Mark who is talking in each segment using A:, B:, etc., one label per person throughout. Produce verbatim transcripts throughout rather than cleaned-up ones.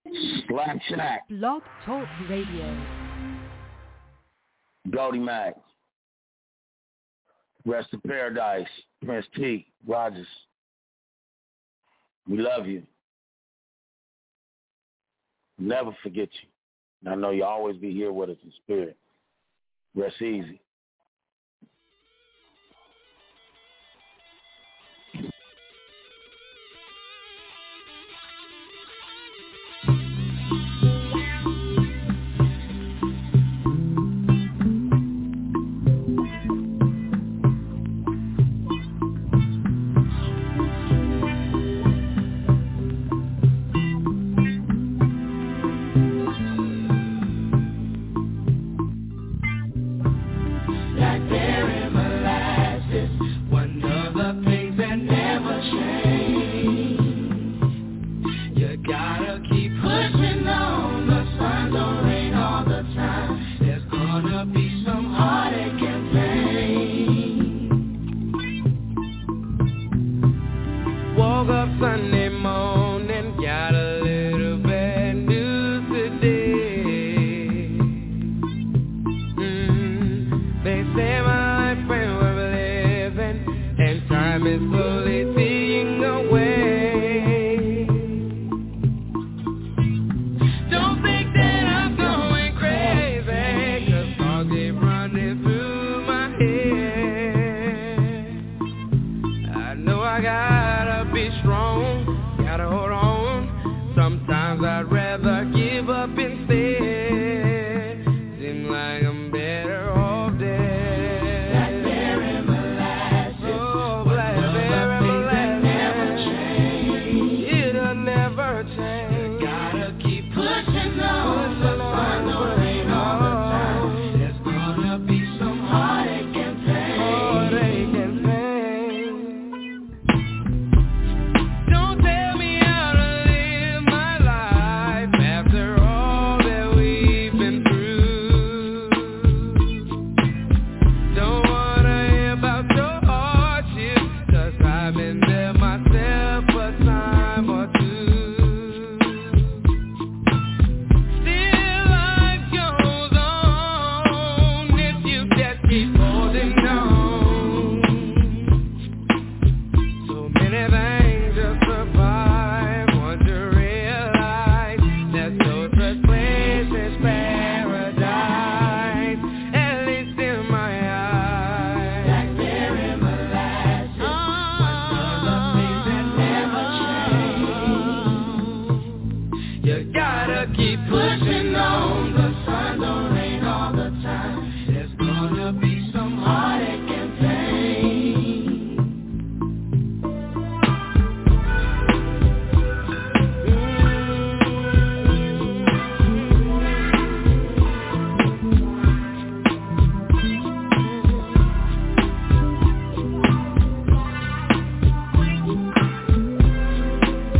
A: Black Snack.
B: Blog Talk Radio.
A: Goldie Mac. Rest in Paradise. Prince T. Rogers. We love you. Never forget you. And I know you'll always be here with us in spirit. Rest easy.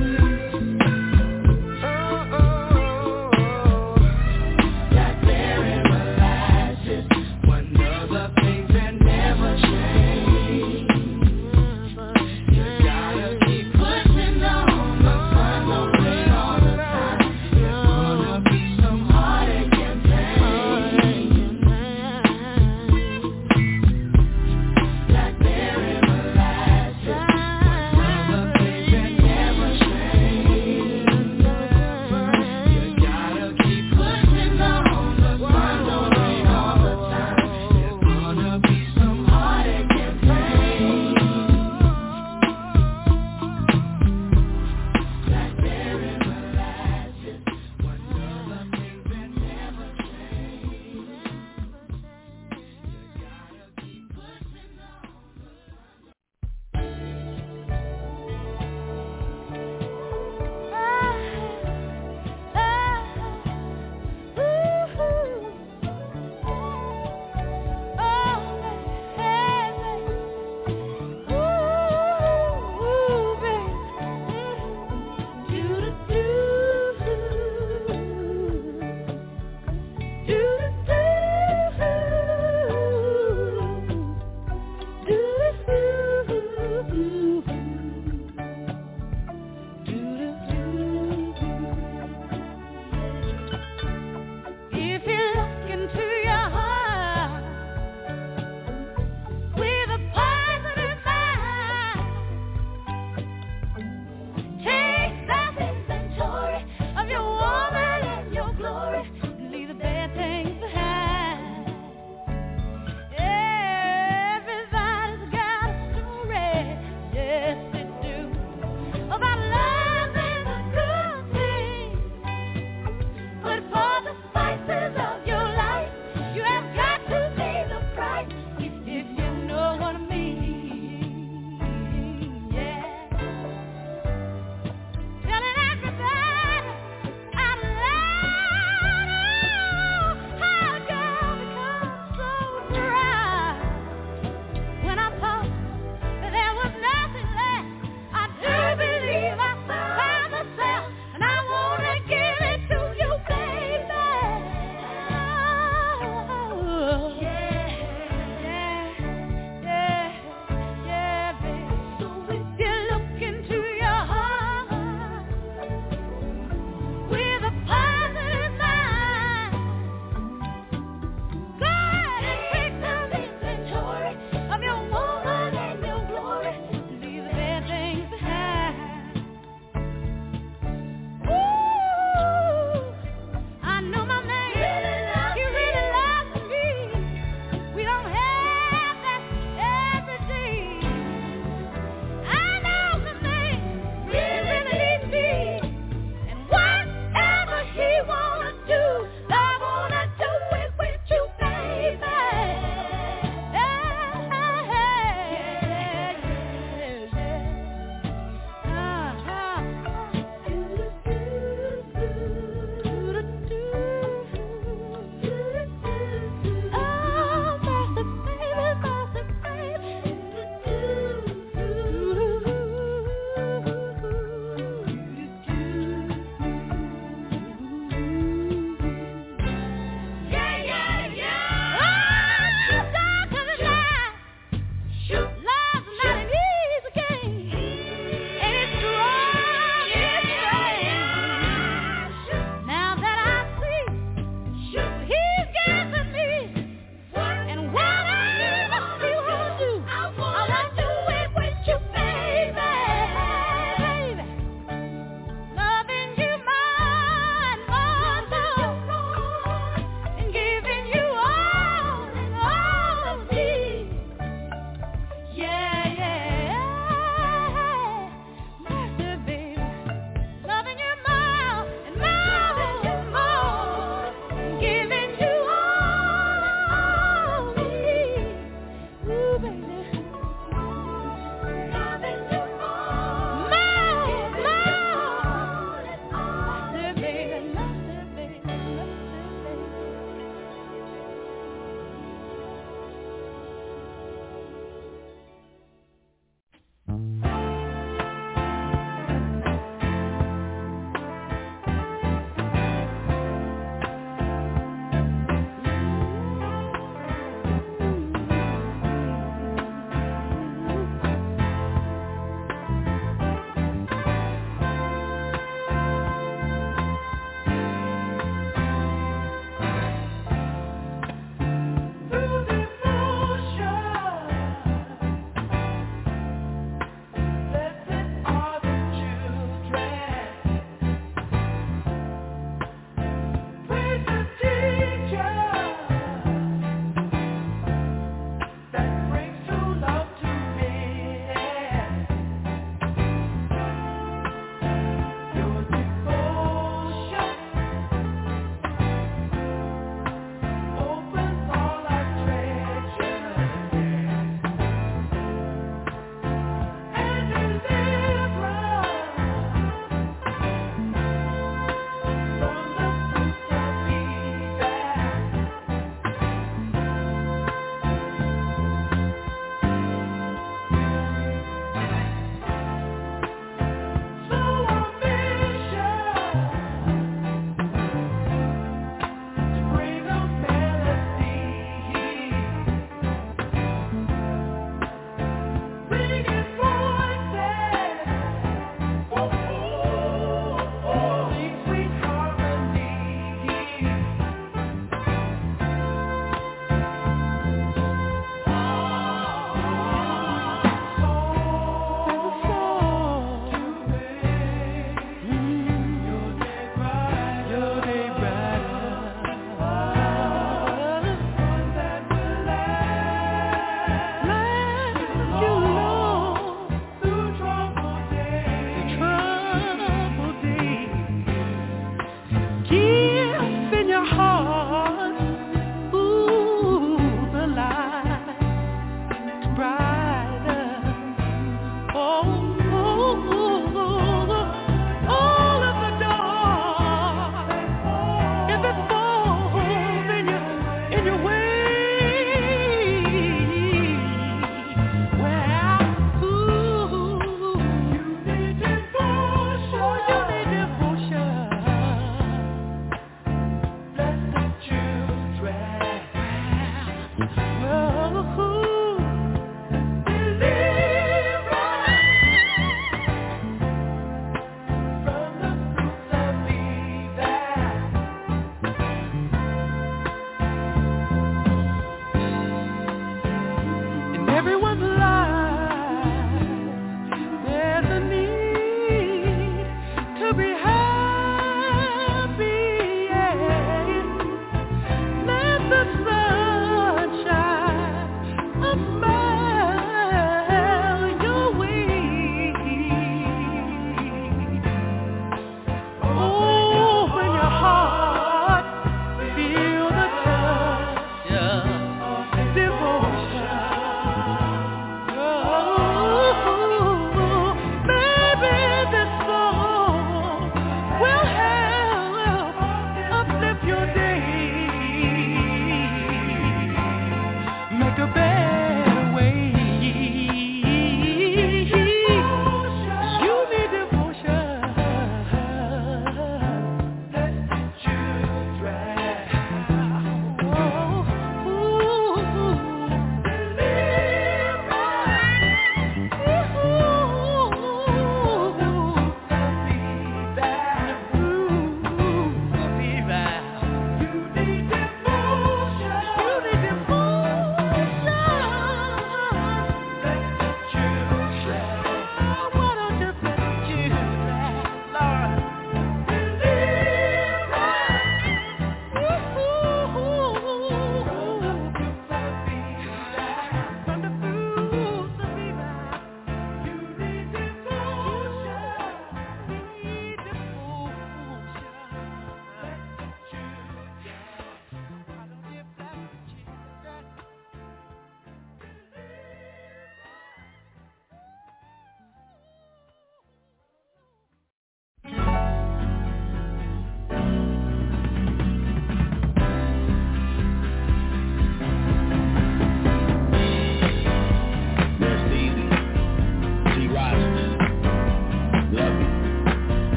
C: Black Bear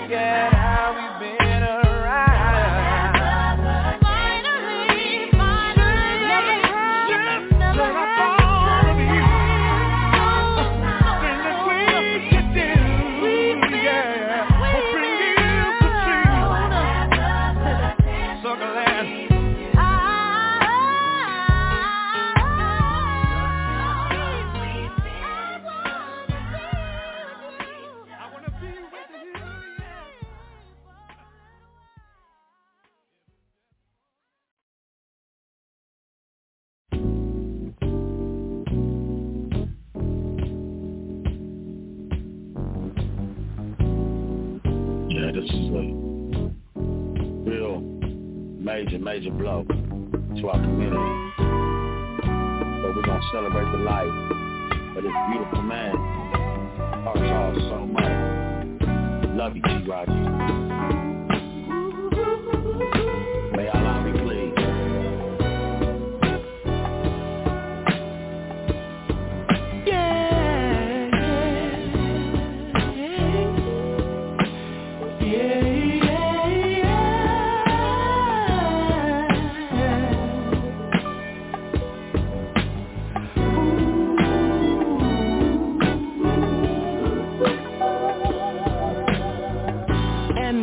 C: at how we've been around. Finally, finally, never had, never had.
A: This is a real major, major blow to our community. So we're going to celebrate the life of this beautiful man. Hearts all so much. Love you, T. Roger. May Allah be pleased.
C: And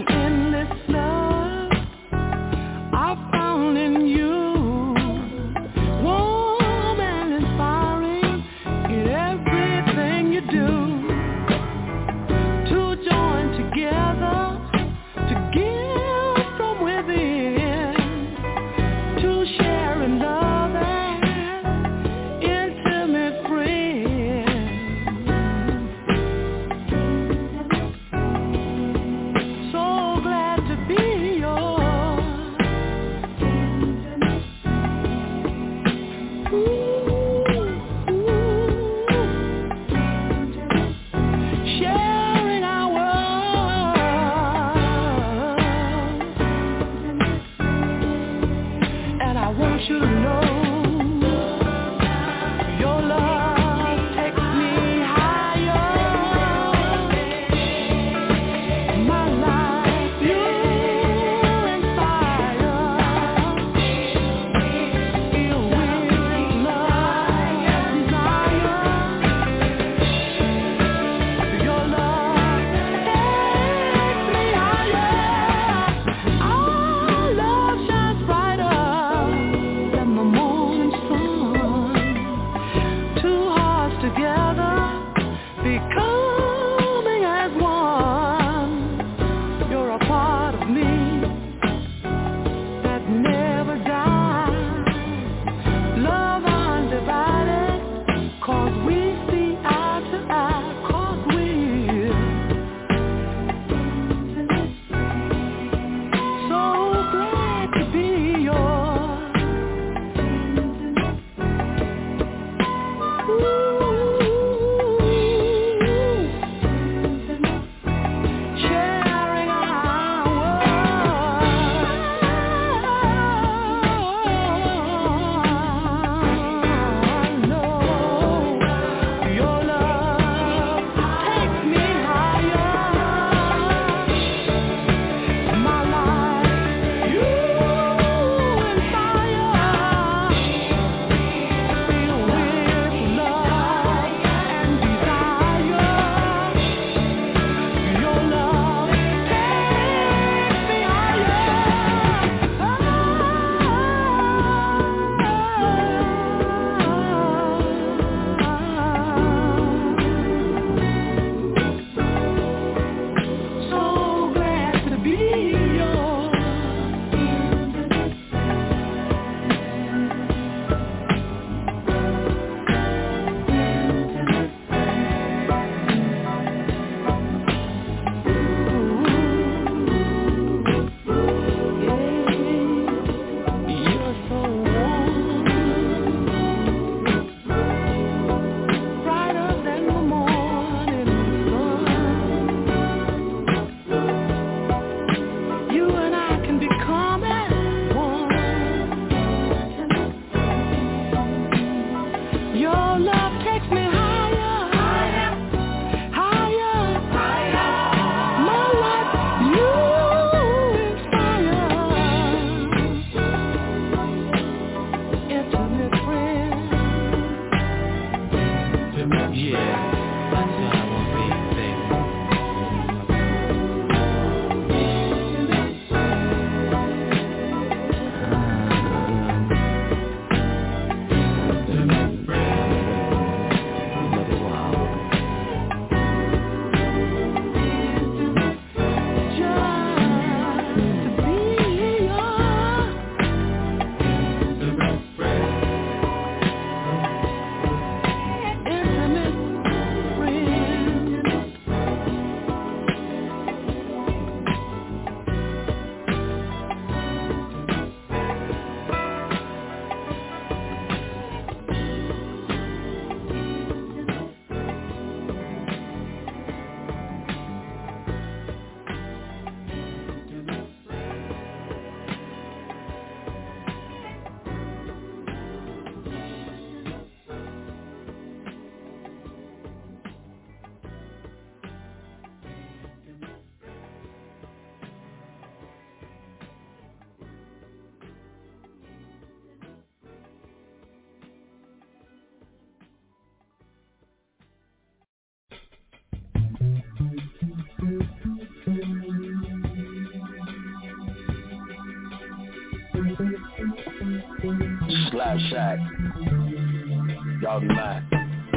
A: Slap Shack, y'all be mine.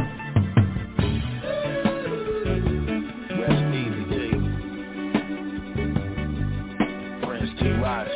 A: Rest easy, T. Prince T. Rice.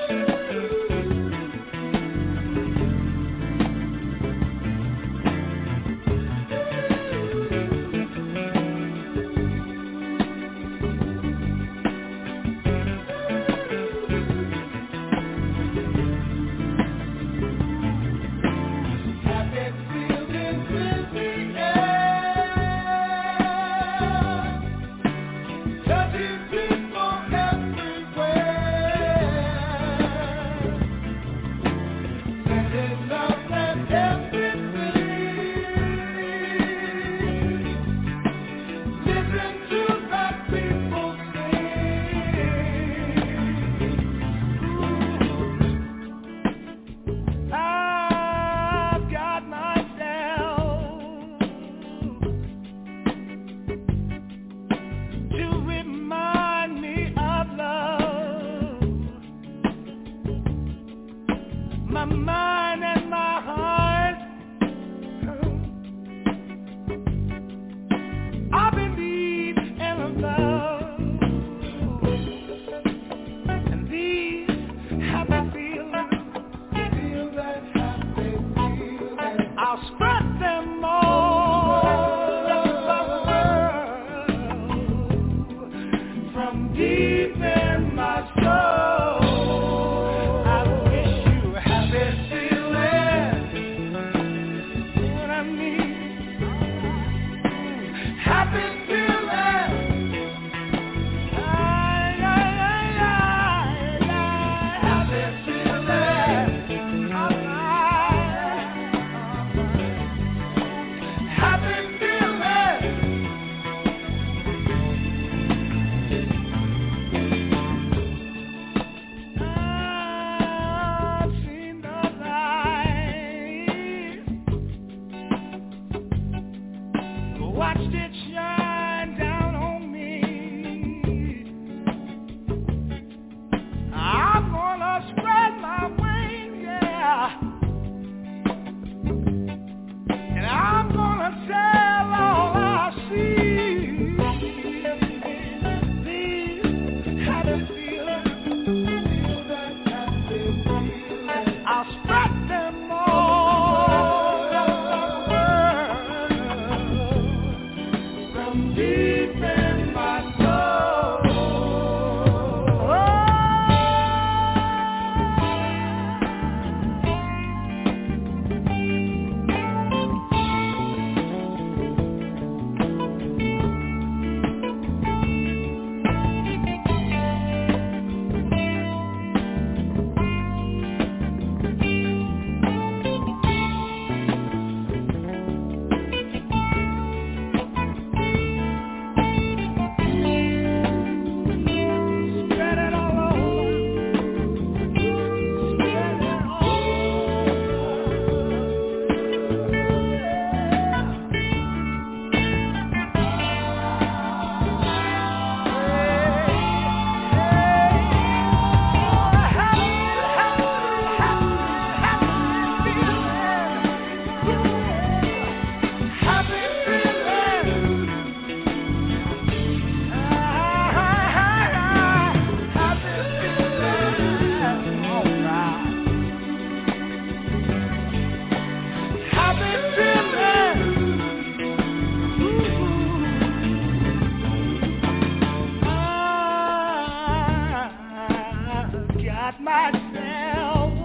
C: got myself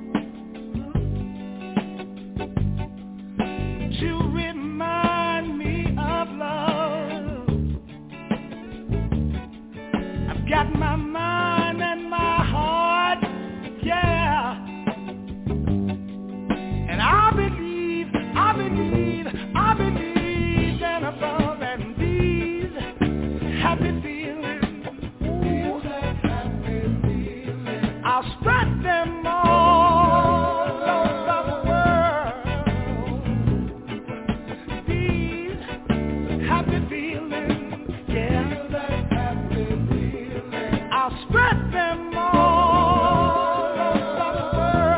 C: to remind me of love. I've got my mind and my heart, yeah. And I believe, I believe, I believe in above and these happy feelings. Ooh, happy feelings. I'll spread them all over the world. These happy feelings, yeah. Happy feelings. I'll spread them all over the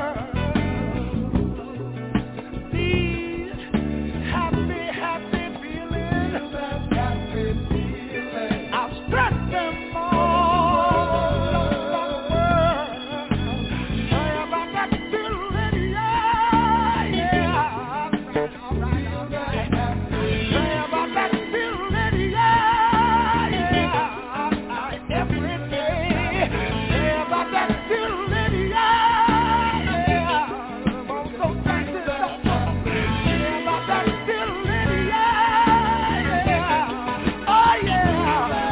C: world. These happy, happy feelings, happy feelings. I'll spread them all over the world. Sorry about that feeling, yeah, yeah. All right, all right, all right. Sorry about that feeling, yeah, yeah. Every day. Sorry about that feeling, yeah, yeah. Won't go back to the Sorry about that feeling, yeah, yeah. Oh, yeah.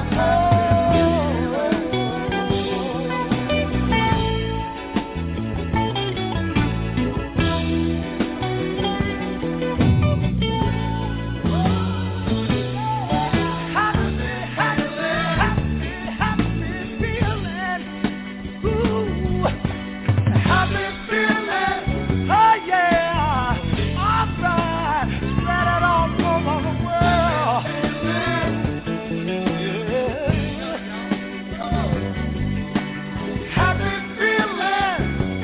C: Happy, happy, happy, happy feeling. Ooh, happy feeling. Oh, yeah. All right. Spread it all over the world. Yeah. Happy feeling.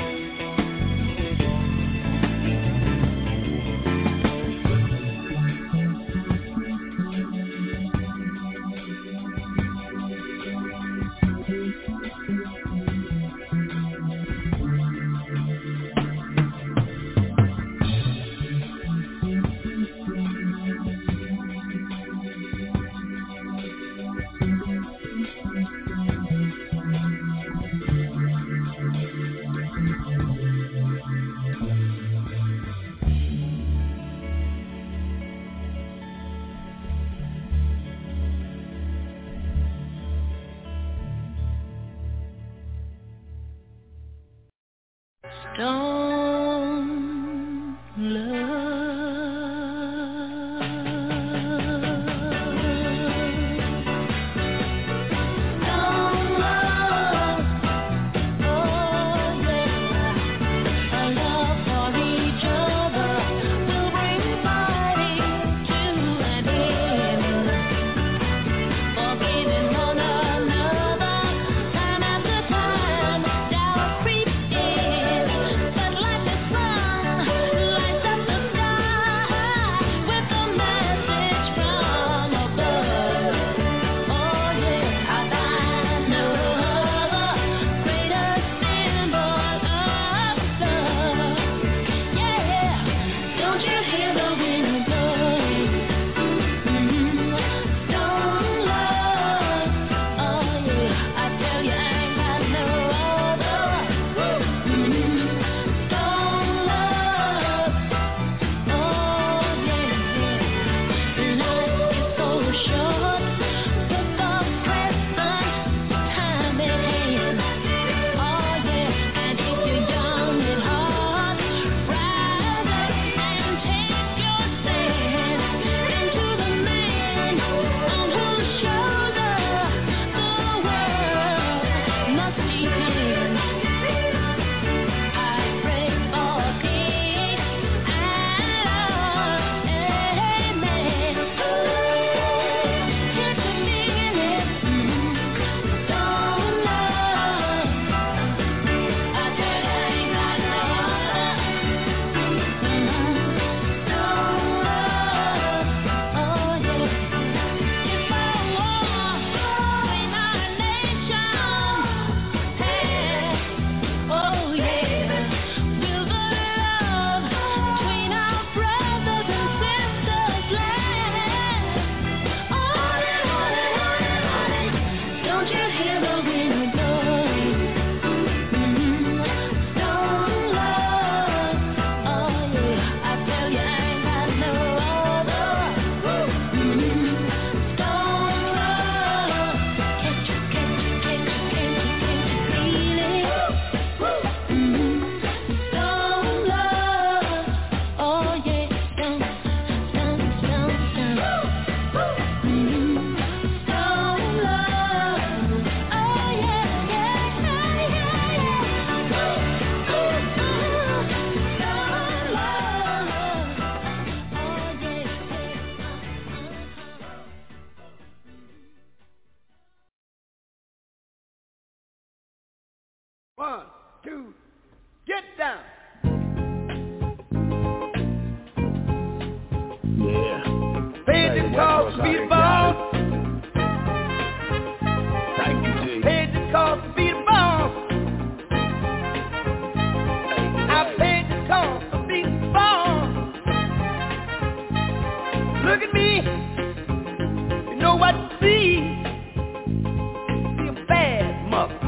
C: Stone Hey! One, two, get down.
A: Yeah.
C: Paid the cost to be the boss.
A: Thank you, G.
C: Paid the cost to be the boss. I paid the cost to be the boss. Look at me. You know what to see. See a bad mother.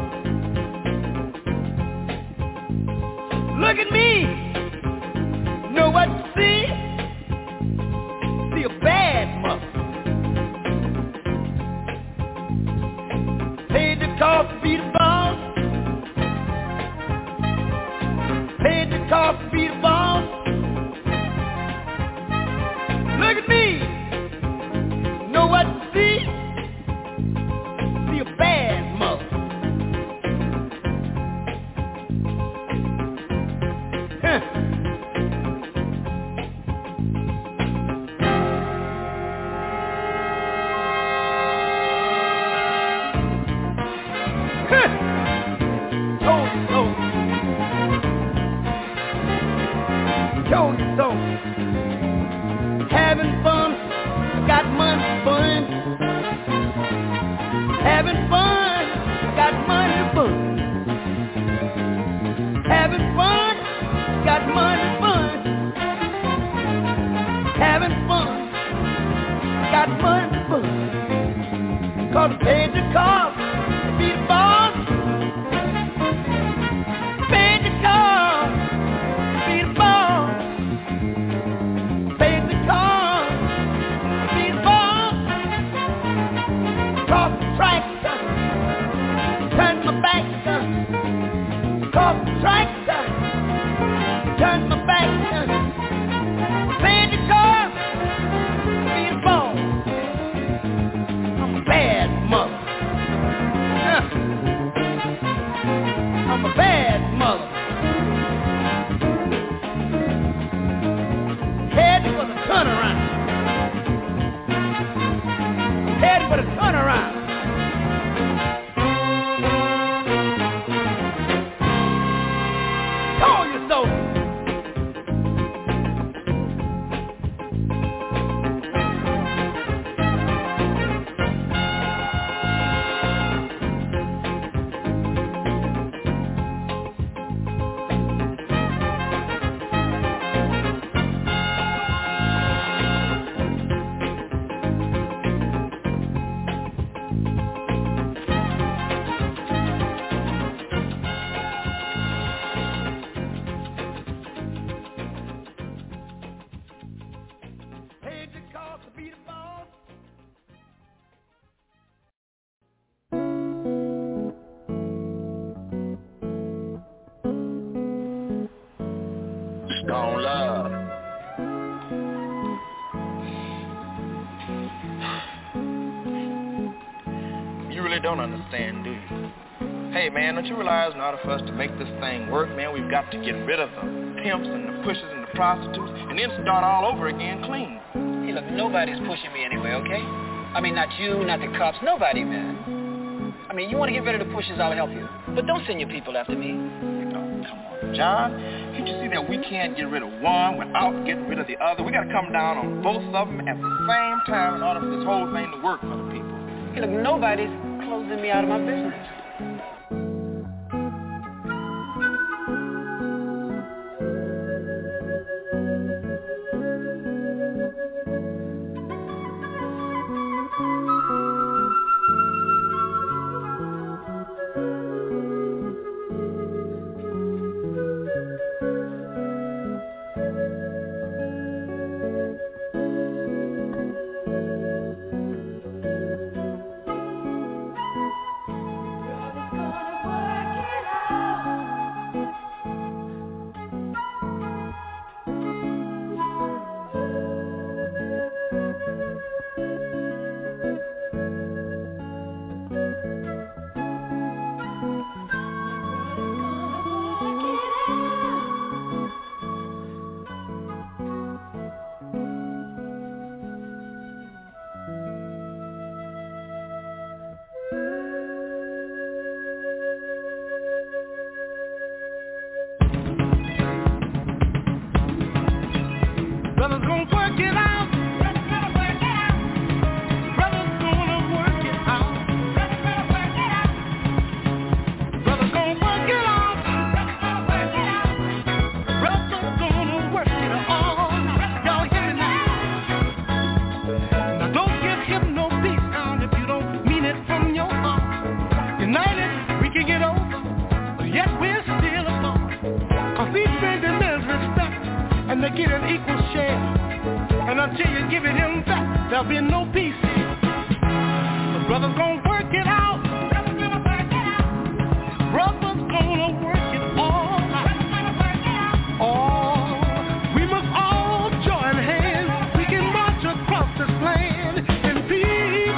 C: Look at me. You know what to see. See a bad mother. Paid the cost to be the boss. Paid the cost to be the boss. Look at me. Know what to see? See a bad mother. Huh. Told you so. Told you so. Having fun, got money fun. Having fun, got money fun. Having fun, got money fun. Having fun, got money fun. Cause paid the cost to be the boss. Paid the cost to be the boss. Paid the cost to be the boss. Cross the tractor, turn my back. Cross the tractor, turn my back. Paid the cost to be the boss. I'm a bad mother. Huh. I'm a bad mother. Heading for the turnaround. Heading for the turnaround. Told you so. Paid the cost to be the boss.
A: Stone Love.
D: You really don't understand, do you? Hey, man, don't you realize in order for us to make this thing work, man, we've got to get rid of the pimps and the pushers and the prostitutes and then start all over again clean.
E: Hey, look, nobody's pushing me anyway, okay? I mean, not you, not the cops, nobody, man. I mean, you want to get rid of the pushers, I'll help you. But don't send your people after me.
D: Oh, come on, John. Can't you see that we can't get rid of one without getting rid of the other? We got to come down on both of them at the same time in order for this whole thing to work for the people.
E: Hey, look, nobody's closing me out of my business.
C: get an equal share. And until you give it him back, there'll be no peace. The brother's gonna work it out. Brother's gonna work it out. Brother's gonna work it all out. All. We must all join hands. We can march across this land in peace.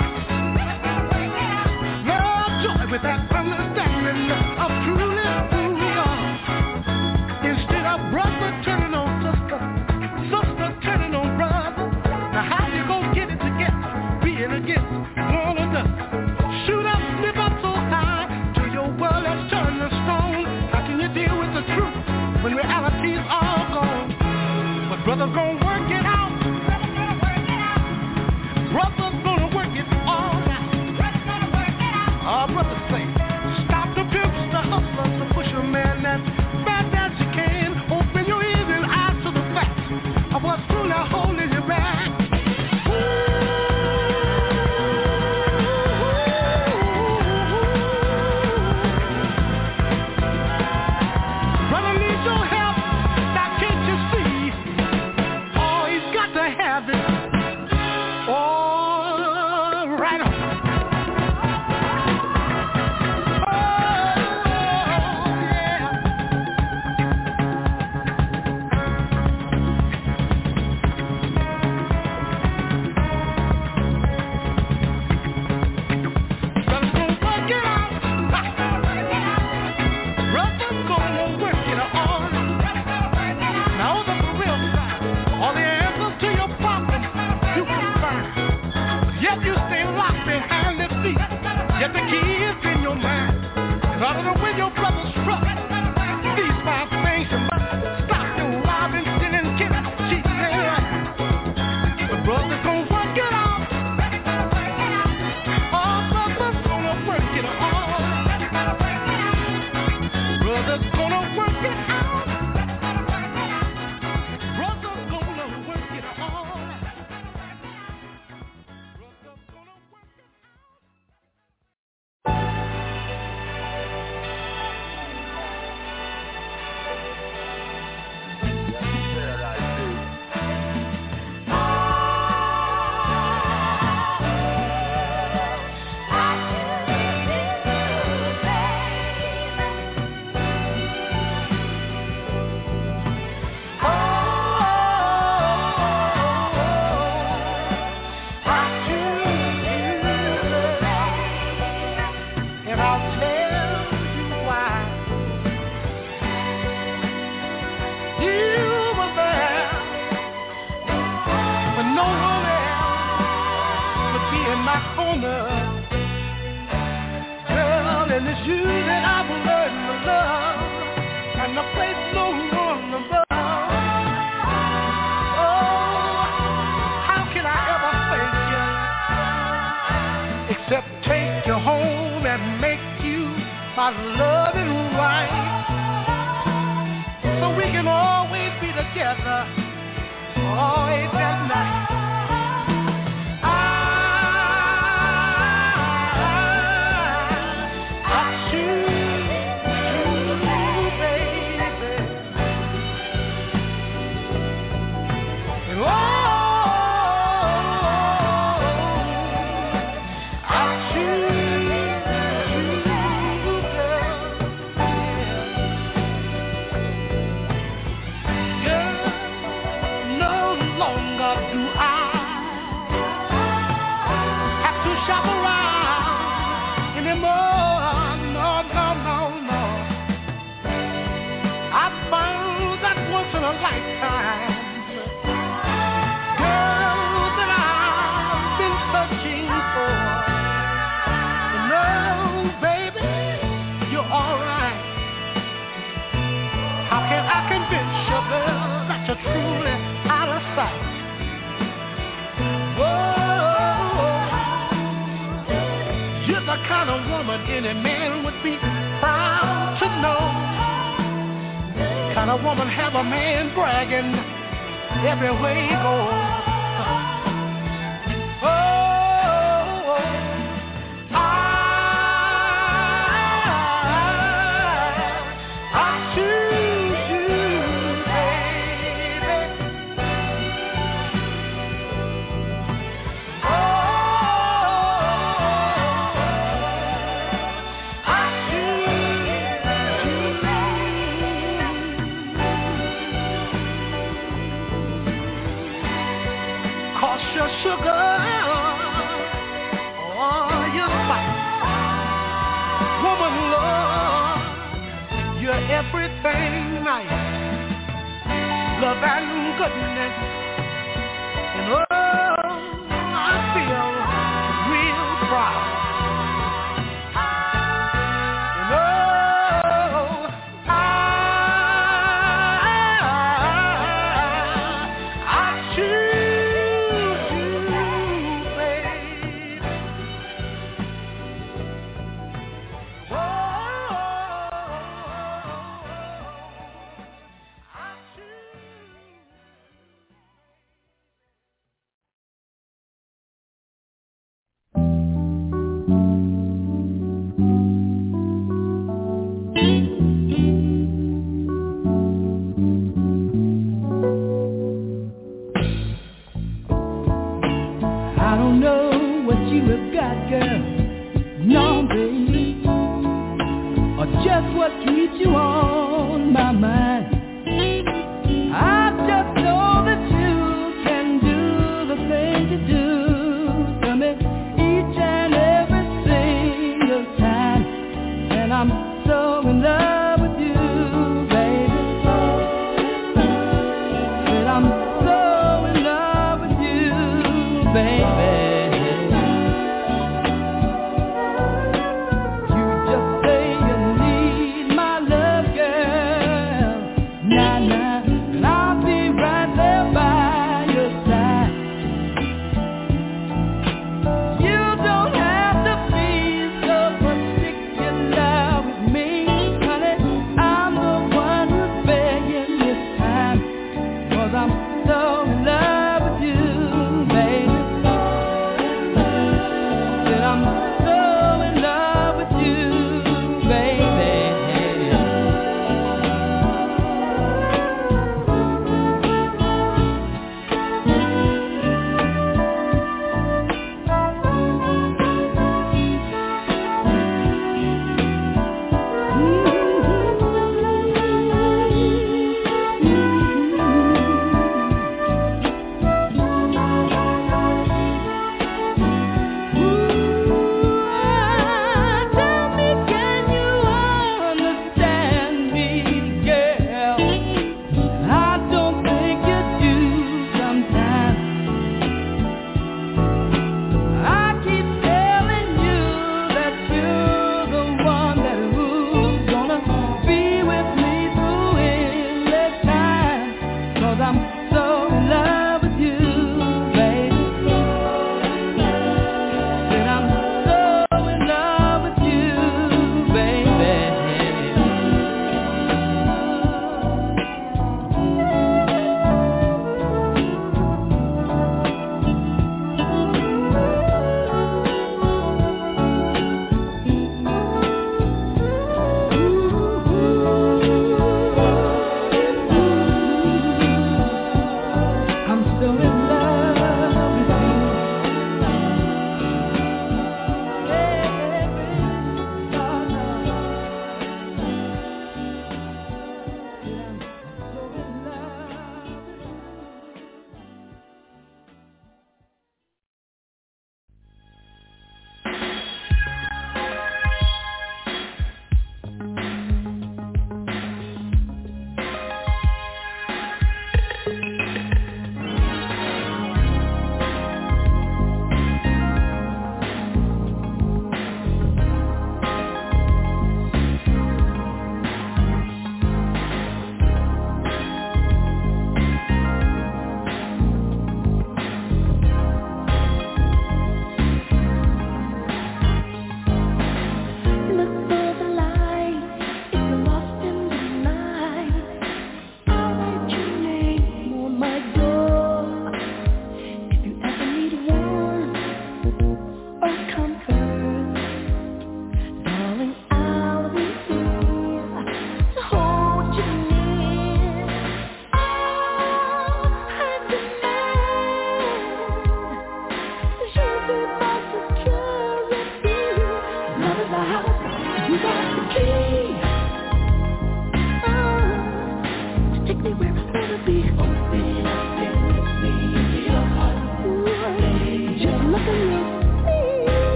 C: Love, joy with that understanding of truly who we are. Instead of brother turning on sister, sister turning on brother. Now how you gonna get it together? Being against one another. Shoot up, live up so high till your world has turned to stone. How can you deal with the truth when reality's all gone? But brother's gonna work it out. Brother's gonna work it all out. Our brothers say, stop the pimps, the hustlers, the pusher man that's bad as you can. Open your ears and eyes to the facts of what's truly holding you back. Brother needs your help, now can't you see? Oh, he's got to have it. All right on. Oh, yeah. Brother's gonna work it out. Brother's gonna work it all. Now the real side, all the answers to your problems you can find. Yet you stay locked behind the feet. Yet the key is in your mind. In order to win your brother's trust, these five things you must stop your robbing, stealing, killing, cheating, and lying. The brother's gonna work it out. Oh, brother's gonna work it all. Brother's gonna work it out. Brother's gonna work it all. Brother's gonna work it and I'll tell you why. You were there when no one else could be in my corner. Girl, and it's you that I've learned to love, and the place no one above. Oh, how can I ever thank you except take you home and make you my loving wife, so we can always be together, always at night. I, I choose you, baby. And oh, I choose you, girl. Girl, no longer do I have to shop around anymore. No, no, no, no. I found that once in a lifetime girl that I've been searching for. No, baby, you're alright. How can I convince you, girl, that you're truly out of sight? Whoa, you're the kind of woman any man would be proud to know. Kind of woman have a man bragging everywhere he goes. Oh, I, I choose you, baby. everything nice, love and goodness, and oh, I feel real proud. And oh, I, I choose you, babe. Oh,
F: I don't know what you have got, girl, no, baby, or just what keeps you on my mind. I just know that you can do the things you do to me each and every single time, and I'm so in love with you, baby, and I'm so in love with you, baby.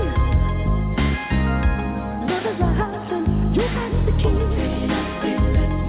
G: You have the key.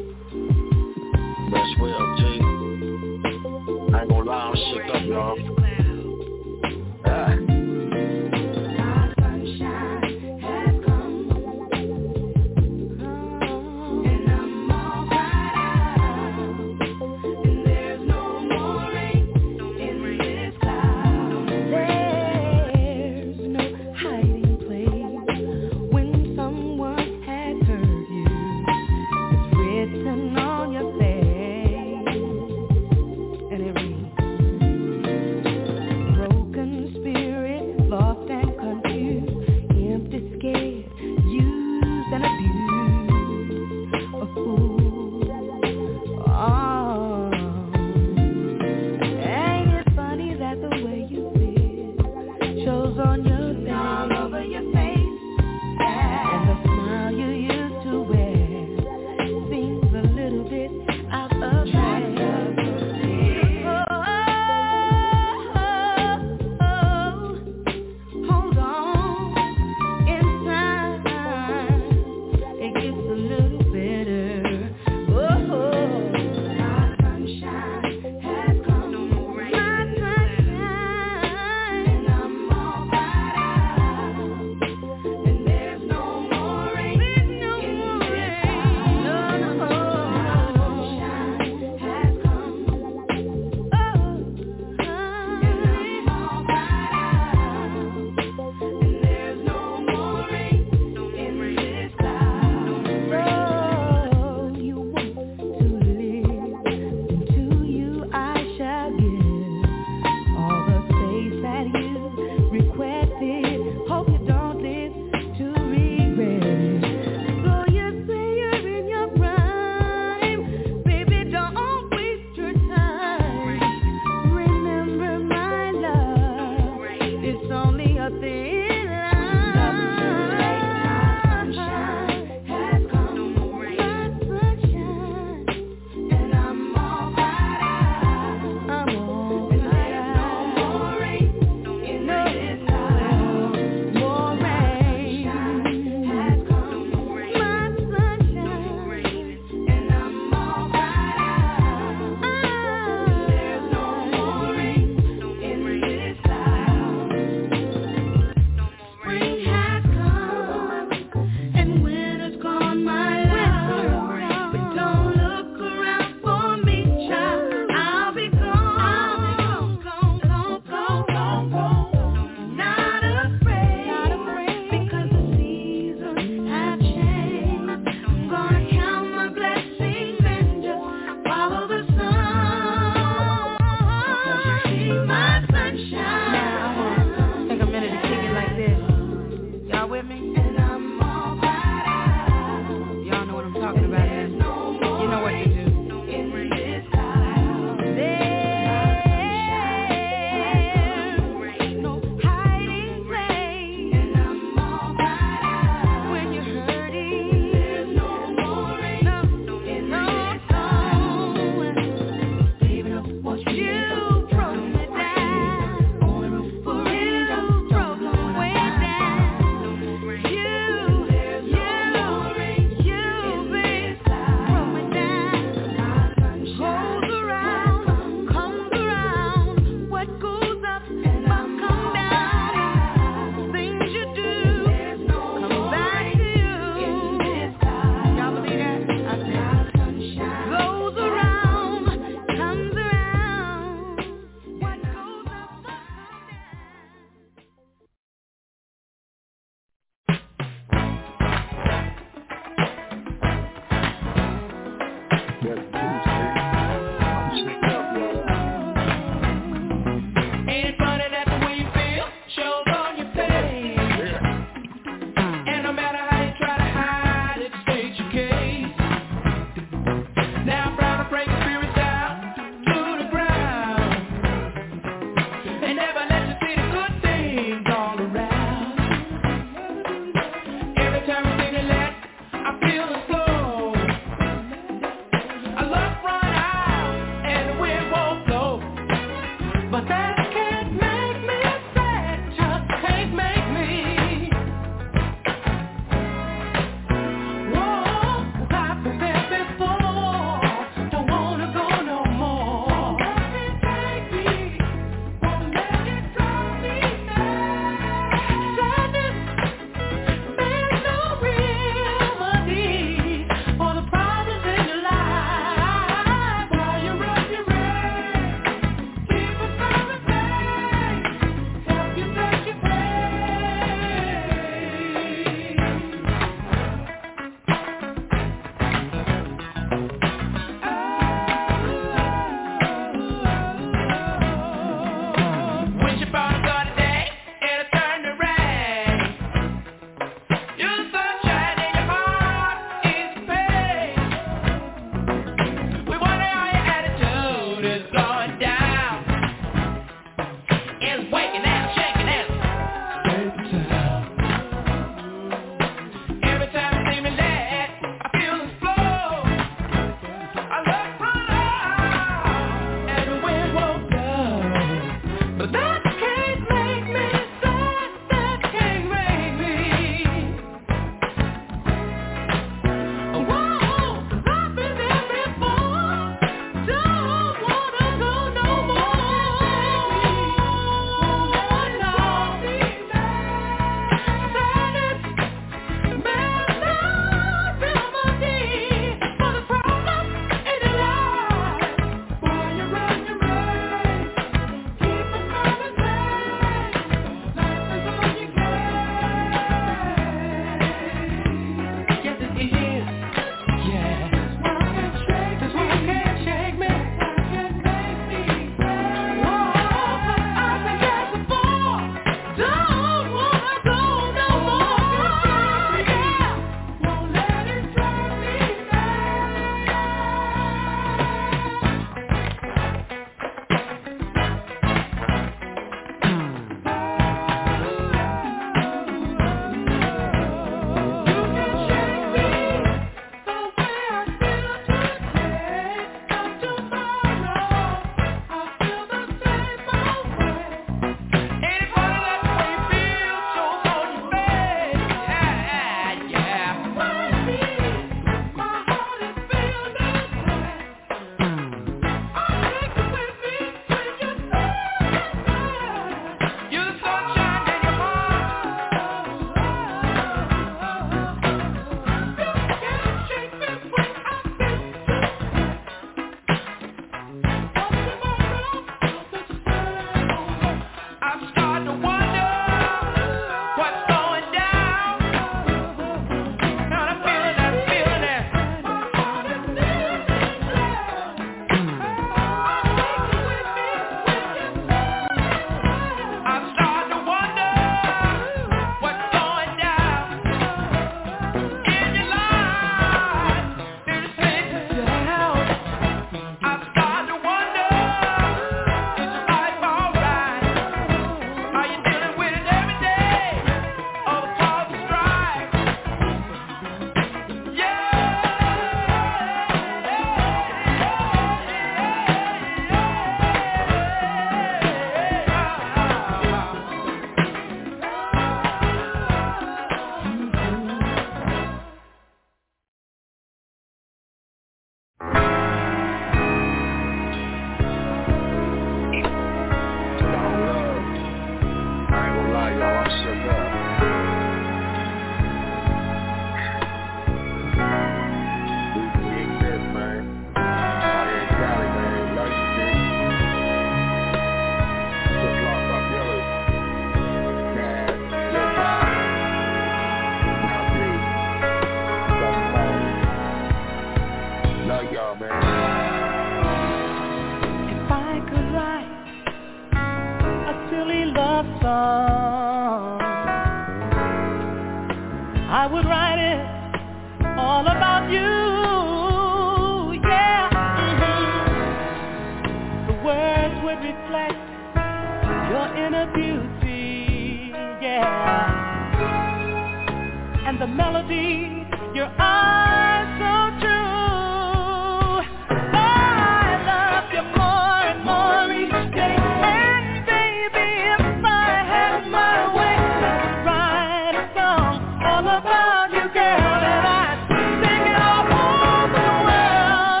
F: I would write it all about you, yeah. Mm-hmm. The words would reflect your inner beauty, yeah. And the melody, your eyes so true. Oh, I love you more and more each day. And baby, if I had my way, I would write a song all about you, girl, and I'd sing it all over the world.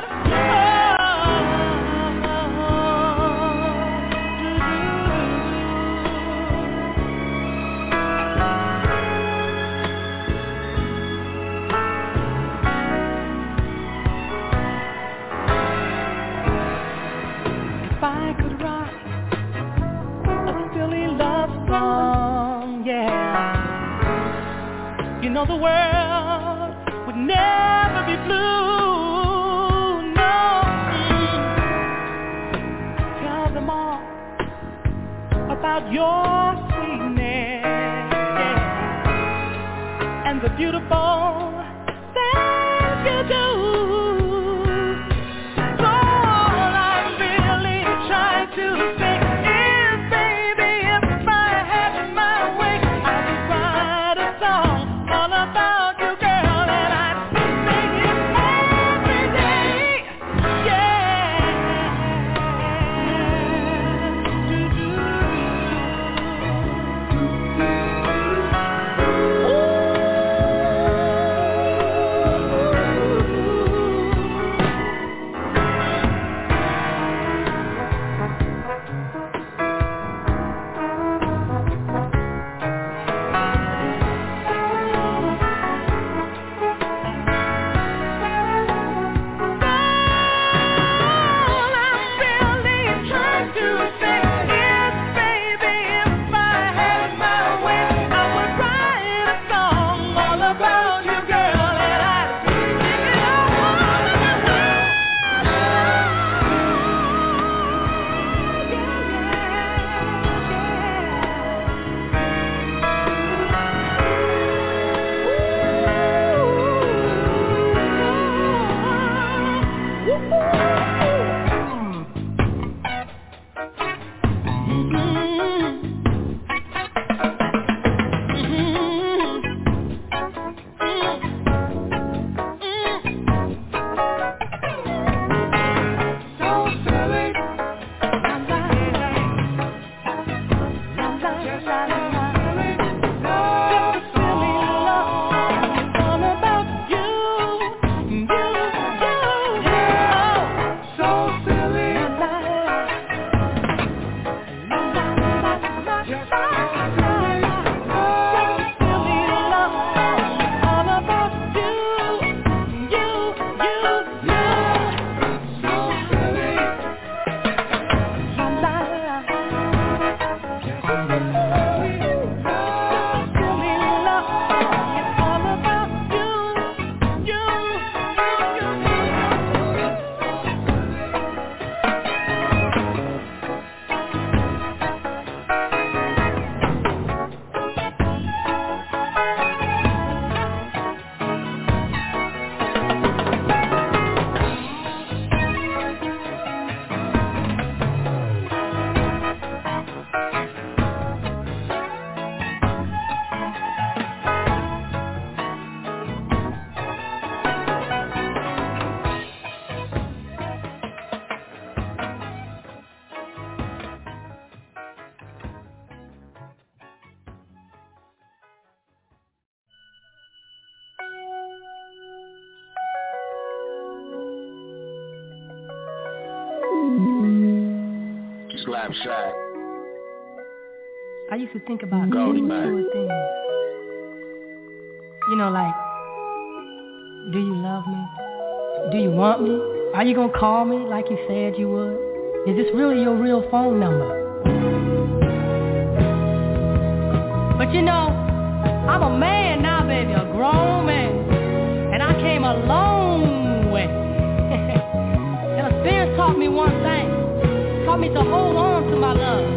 F: If I could write a silly love song, yeah, you know the world would never be blue, no. Tell them all about your sweetness, yeah, and the beautiful things you do. So all I'm really trying to say is, baby, if I had my way, I would write a song all about you, girl, and I'd sing it every day, yeah. All I'm really trying to say is, baby, if I had my way, I would write a song all about you, girl, and I'd sing it all over the world. So silly. La la la. La la la la. Just a silly love song all about you, you, you. So silly. La la la. Just a silly love song all about you, you, you, you. So silly. La la la. Just a silly love song. It's all about you, you,
A: Slap Shack.
F: I used to think about
A: Goldie
F: two
A: Mac.
F: things. You know, like, do you love me? Do you want me? Are you gonna call me like you said you would? Is this really your real phone number? But you know, I'm a man now, baby, a grown man. And I came a long way. And experience taught me one thing. Taught me to hold on to my love.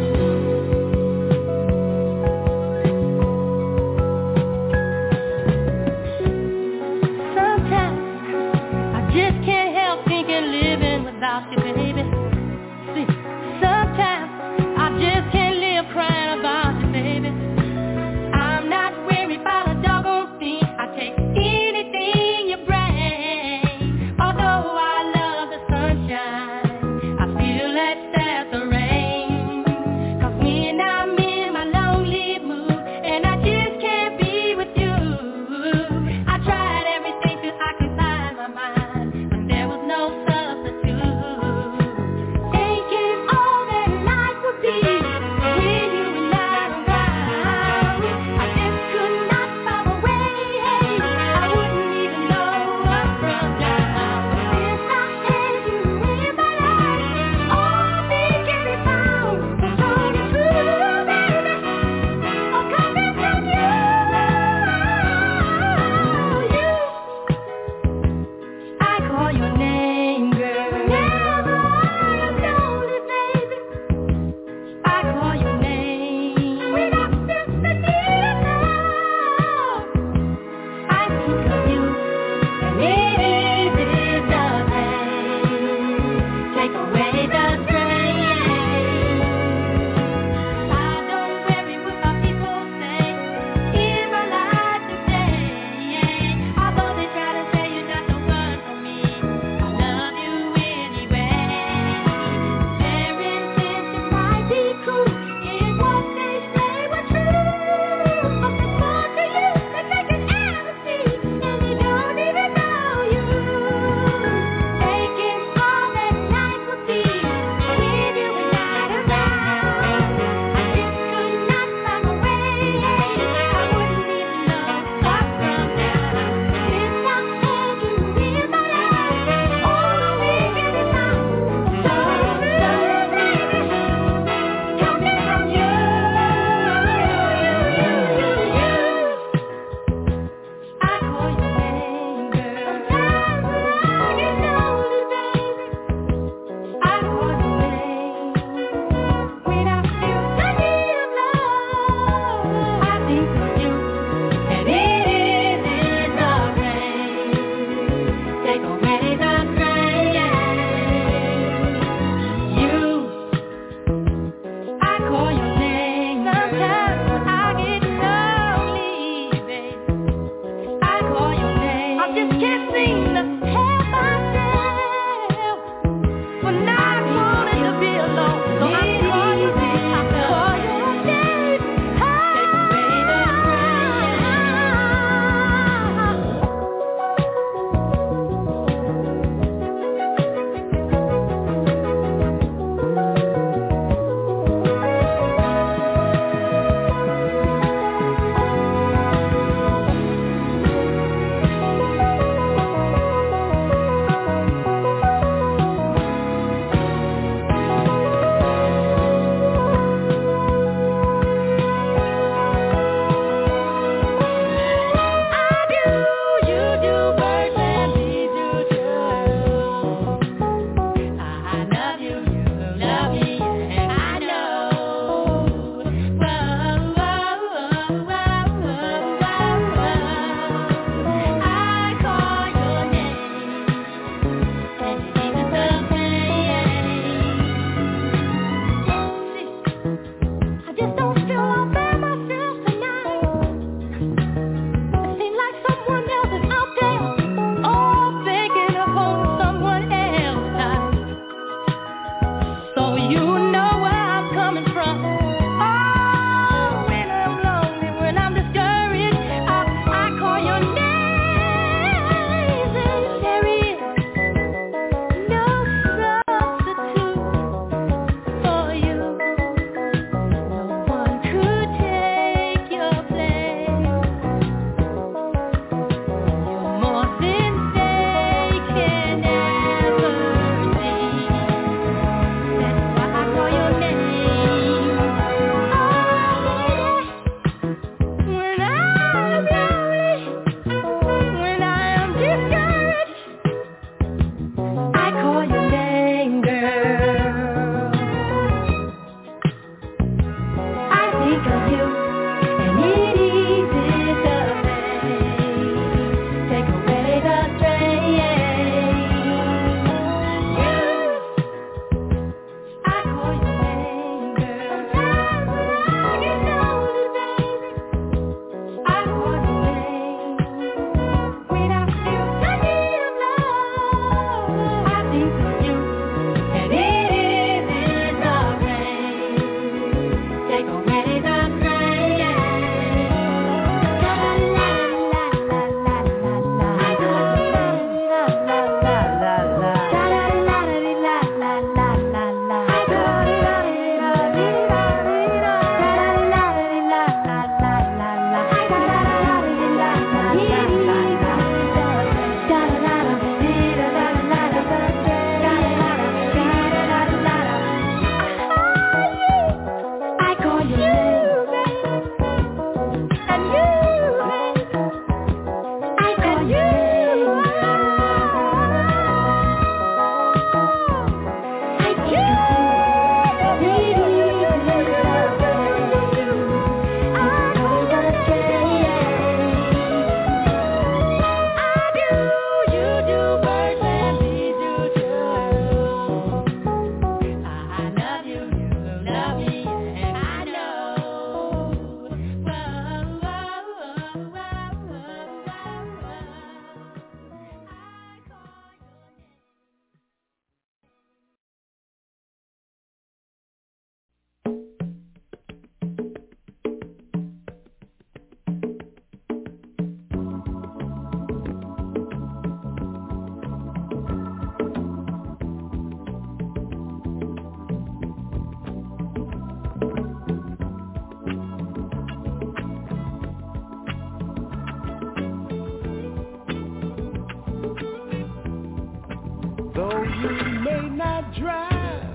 C: Though you may not drive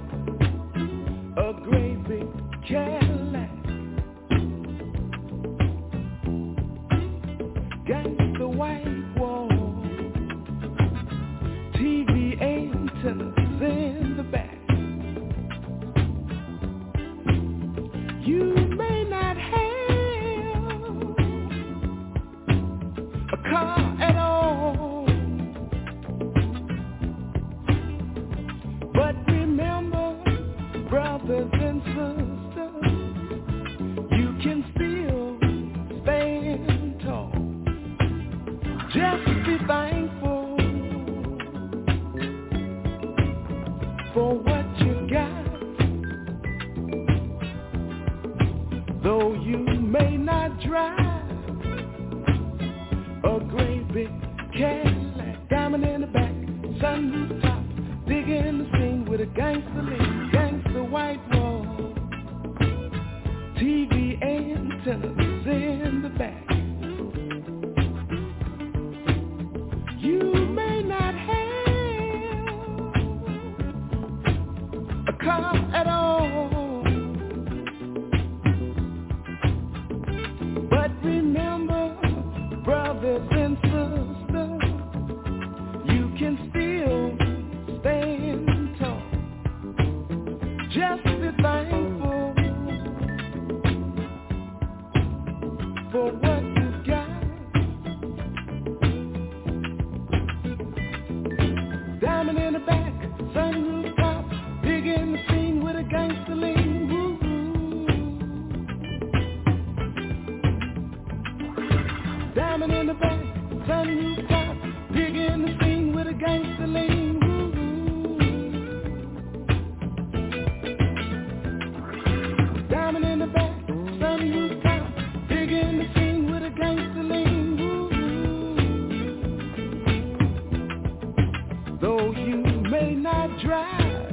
C: a great big Cadillac, got the white wall, T V antennas in the back. You may not have a car at all, but remember, brothers and sisters, you can still stand tall. Just be thankful for what you got. Though you may not drive a great big Cadillac, diamond in the back, sunroof top, digging the scene with a gangster lean, gangster white wall, T V antennas in the back. You may not have a car at all, but remember, brothers and sisters, you can still stand tall. Just be thankful for what you got. Diamond in the back, sunroof top, big in the scene with a gangster lean. Woo-hoo. Diamond in the back, sunroof top, big in the scene with a gangster lean. Woo-hoo. Diamond in the back, sunroof top, big in the scene with a gangster lean. Woo-hoo. Though you may not drive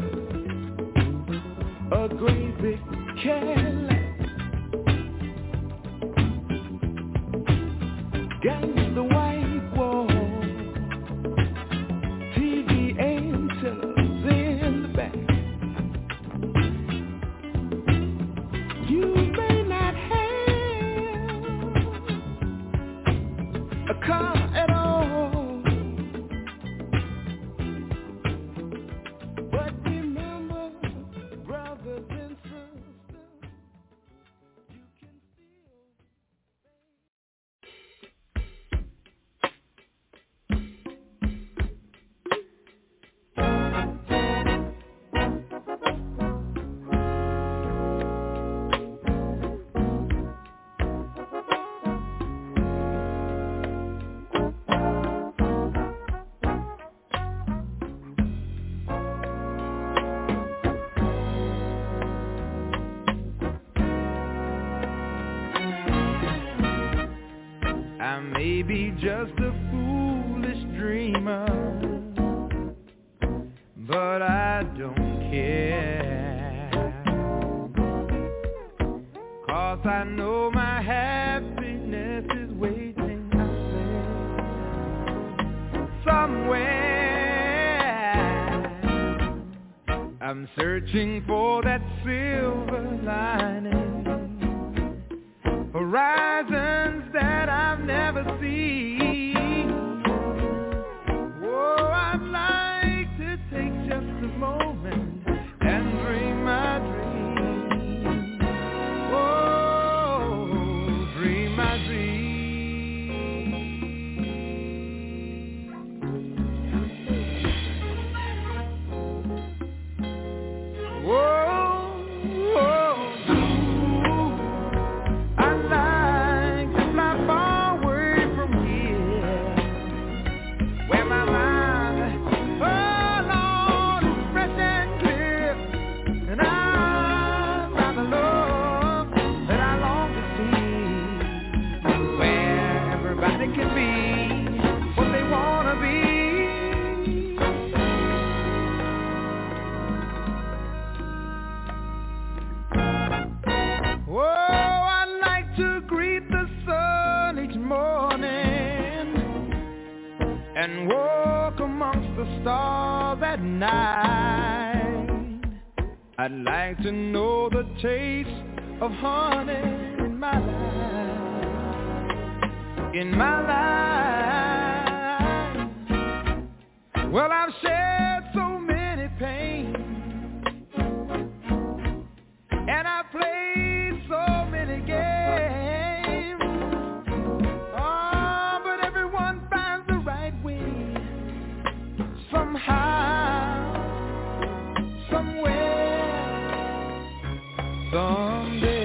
C: a great big Cadillac, got the white wall, T V antennas in the back. You may not have a car at all, but remember, brothers and sisters, you can still. I may be just a foolish dreamer, but I don't care, 'cause I know my happiness is waiting out there somewhere. I'm searching for that silver lining, horizons that I've never seen. Oh, I'd like to take just a moment and dream my dream. Oh, dream my dream. Whoa. and walk amongst the stars at night. I'd like to know the taste of honey in my life, in my life. Well, I've shared so many pains, and I've played so many games. Oh, but everyone finds the right way, somehow, somewhere, someday.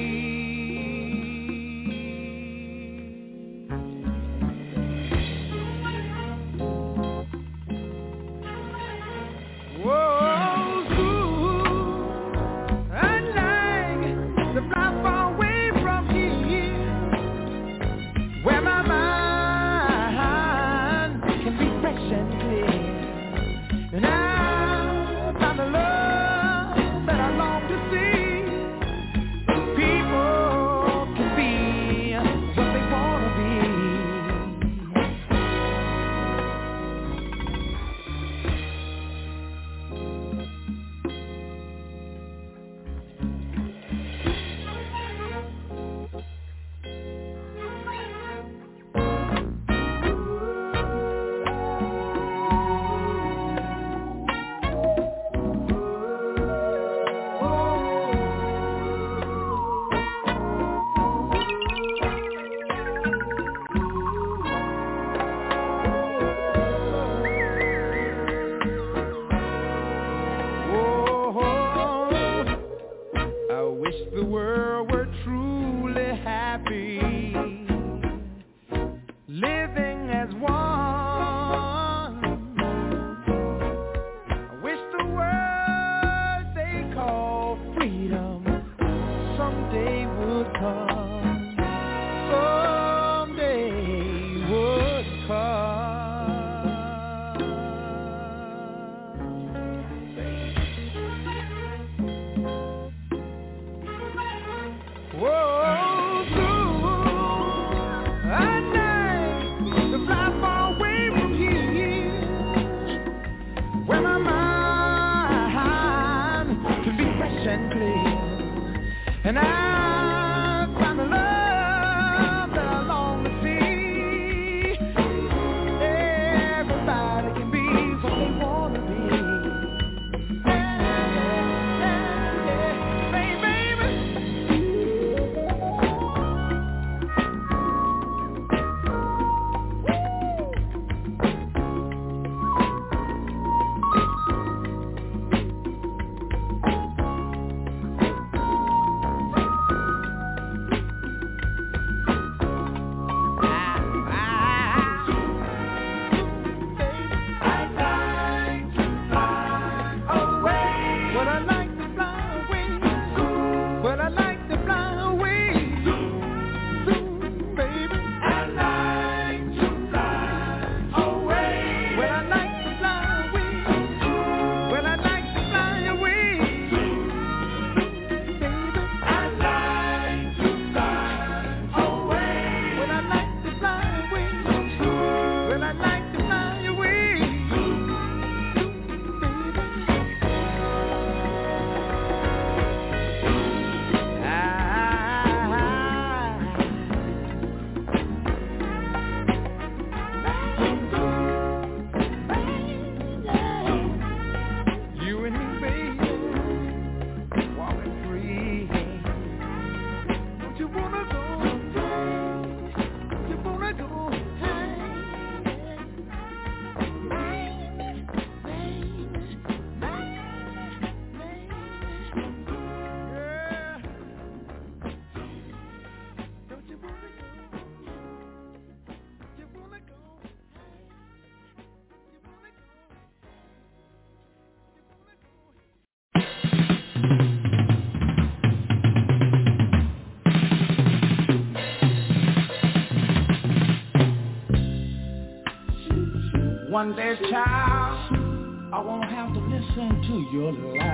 F: One day, child, I won't have to listen to your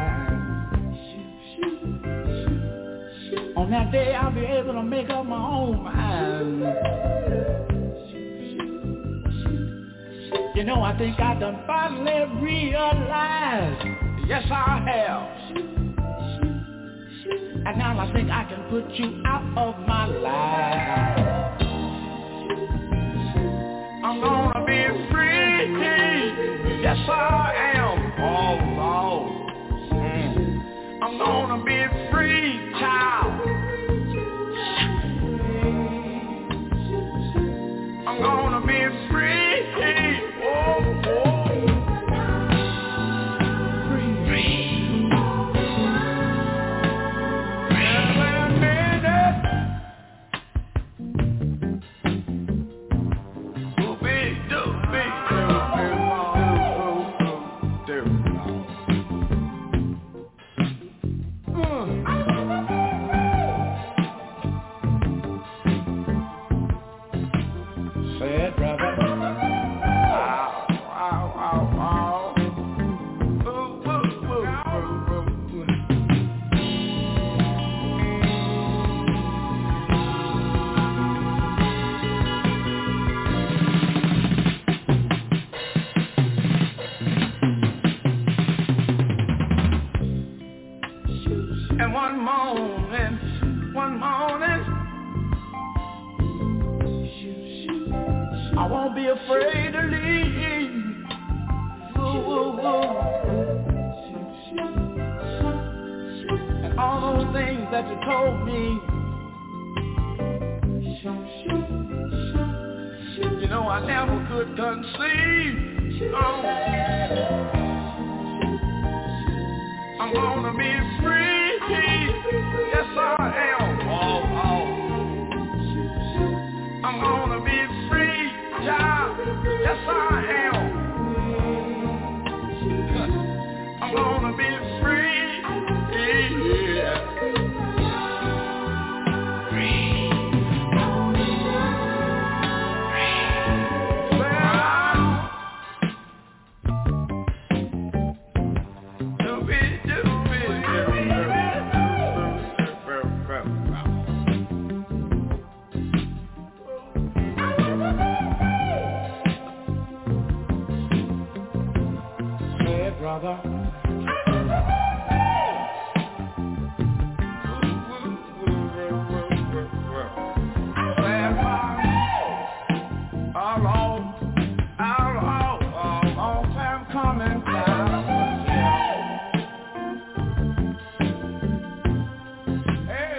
F: lies. On that day, I'll be able to make up my own mind.
C: You know, I think I done finally realized, yes I have. And now I think I can put you out of my life. I'm gonna be free, yes I am. Oh, Lord. Mm. I'm gonna be free, child. I'm gonna be free. Oh, oh. Free. Free. And one morning, one morning, I won't be afraid to leave. Whoa, whoa, whoa. And all those things that you told me, you know I never could conceive. Oh. I'm gonna be free. Yes, I am. Oh, oh. I'm gonna be free, child. Yes, I am. I'm gonna be free. Yeah. Brother. How long, how long, a long time coming now. Hey.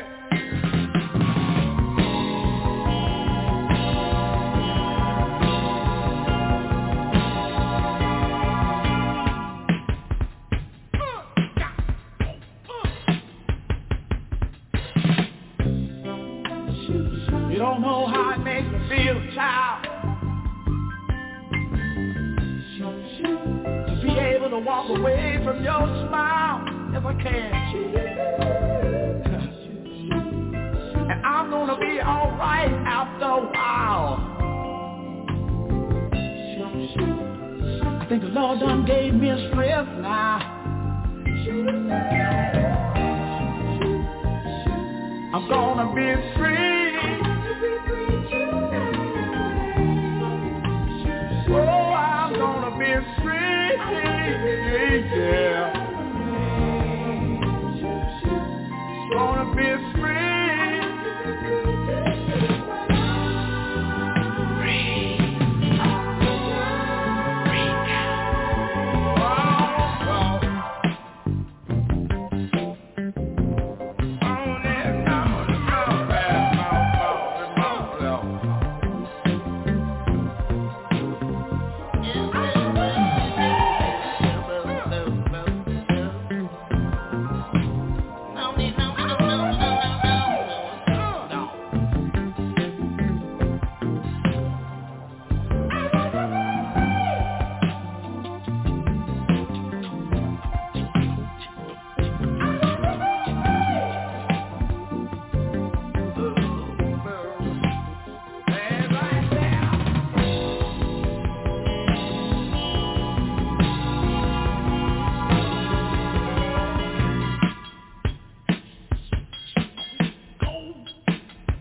C: You don't know how it makes me feel, child, to be able to walk away from your smile, if I can. And I'm gonna be alright after a while. I think the Lord done gave me a strength now. I'm gonna be free. Oh, I'm gonna be free, yeah. Gonna be free.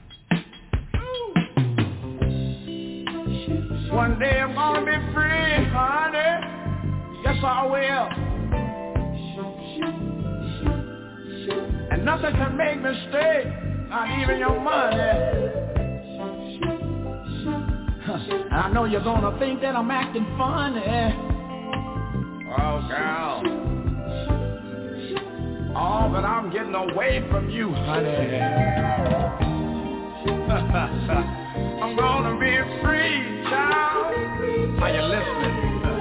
C: One day I'm gonna be free. Yes, I will. And nothing can make me stay, not even your money. I know you're gonna think that I'm acting funny. Oh, girl. Oh, but I'm getting away from you, honey. I'm gonna be free, child. Are you listening?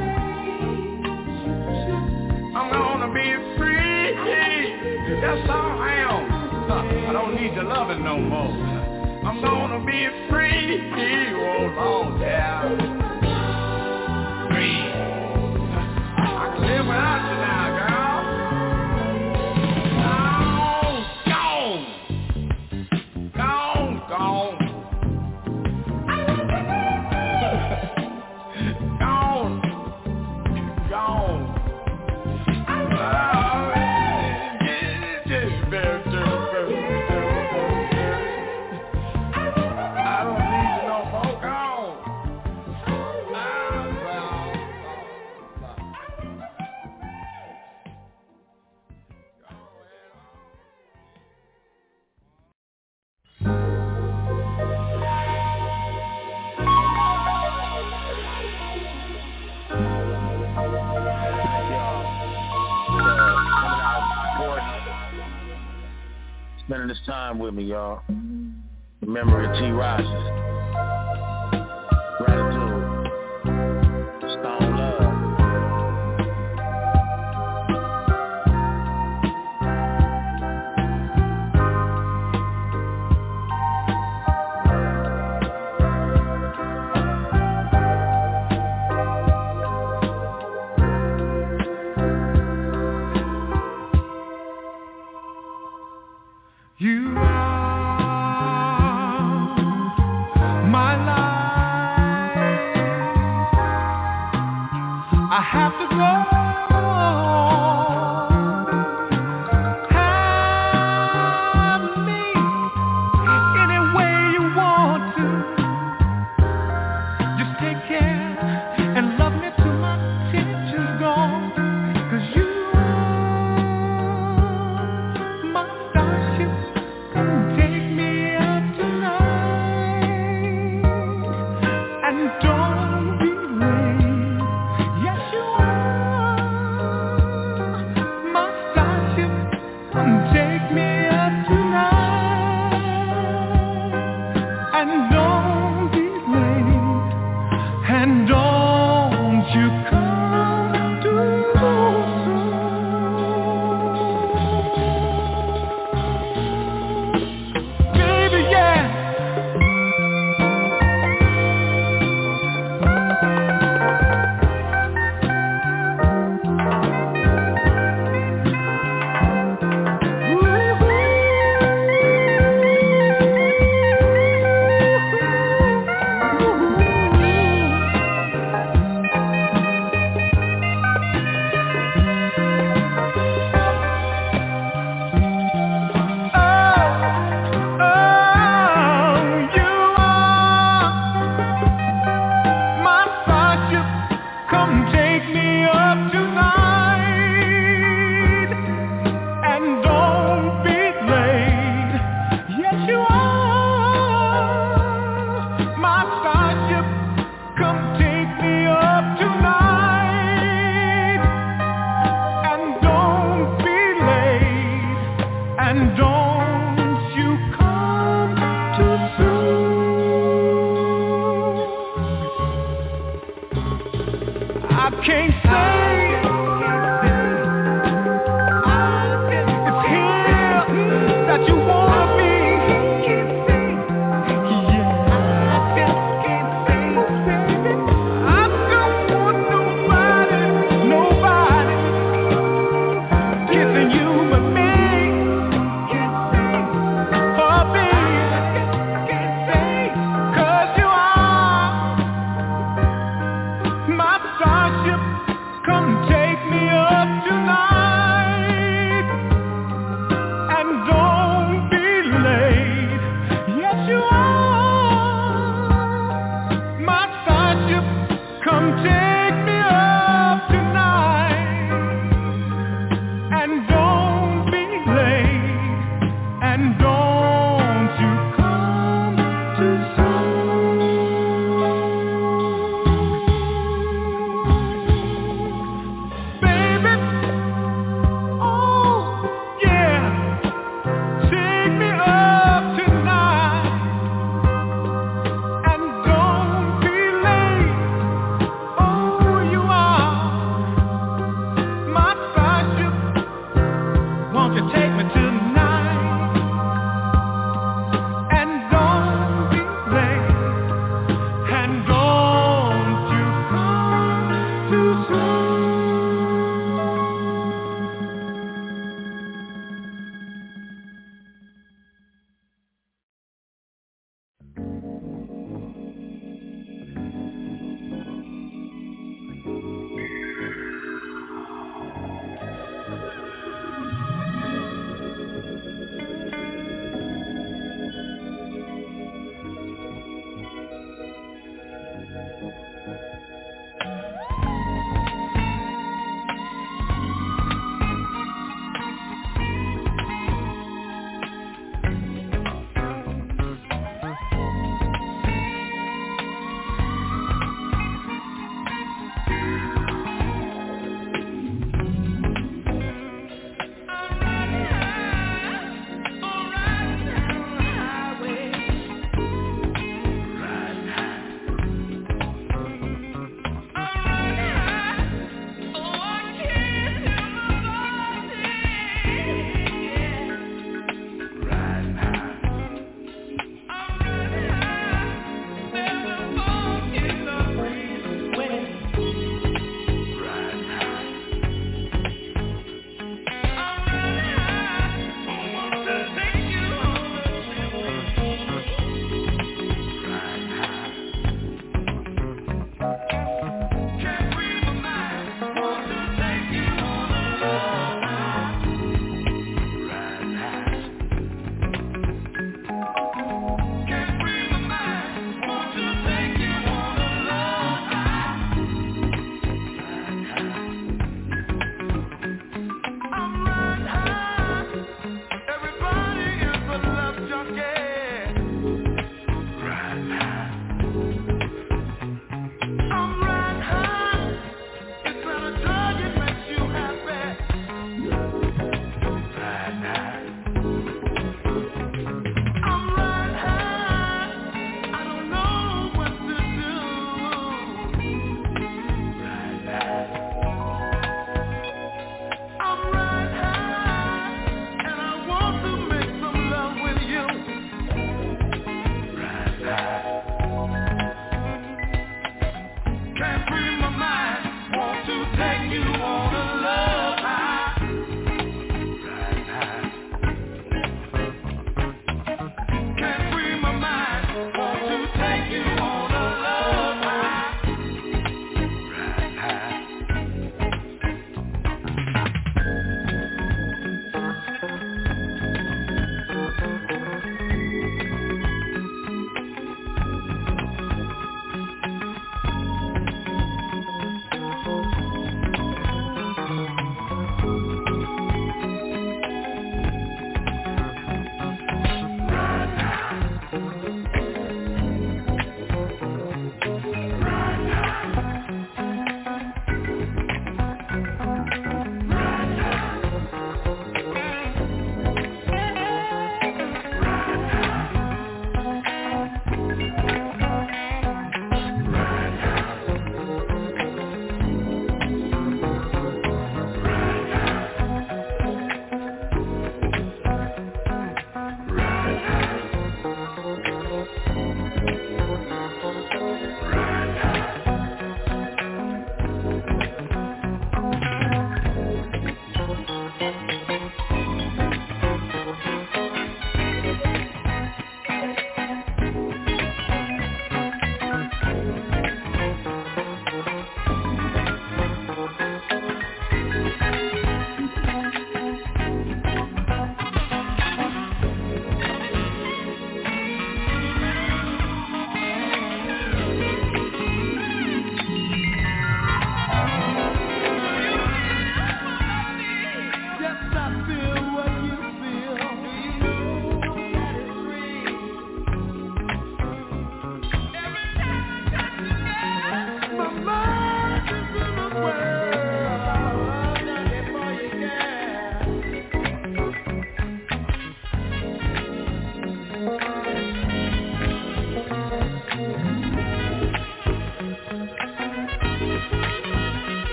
C: I'm gonna be free. That's all I am. I don't need your loving no more. I'm gonna be free. Oh, Lord, yeah. Free. I can live without you now, girl. Gone, gone. Gone, gone. Gone. Gone.
A: Spending this time with me, y'all. In memory of T. Rogers. Gratitude. Stone Love.
C: You are my life. I have to go. Have me any way you want to. Just take care and love me till my tension's gone. 'Cause you Come take me up tonight.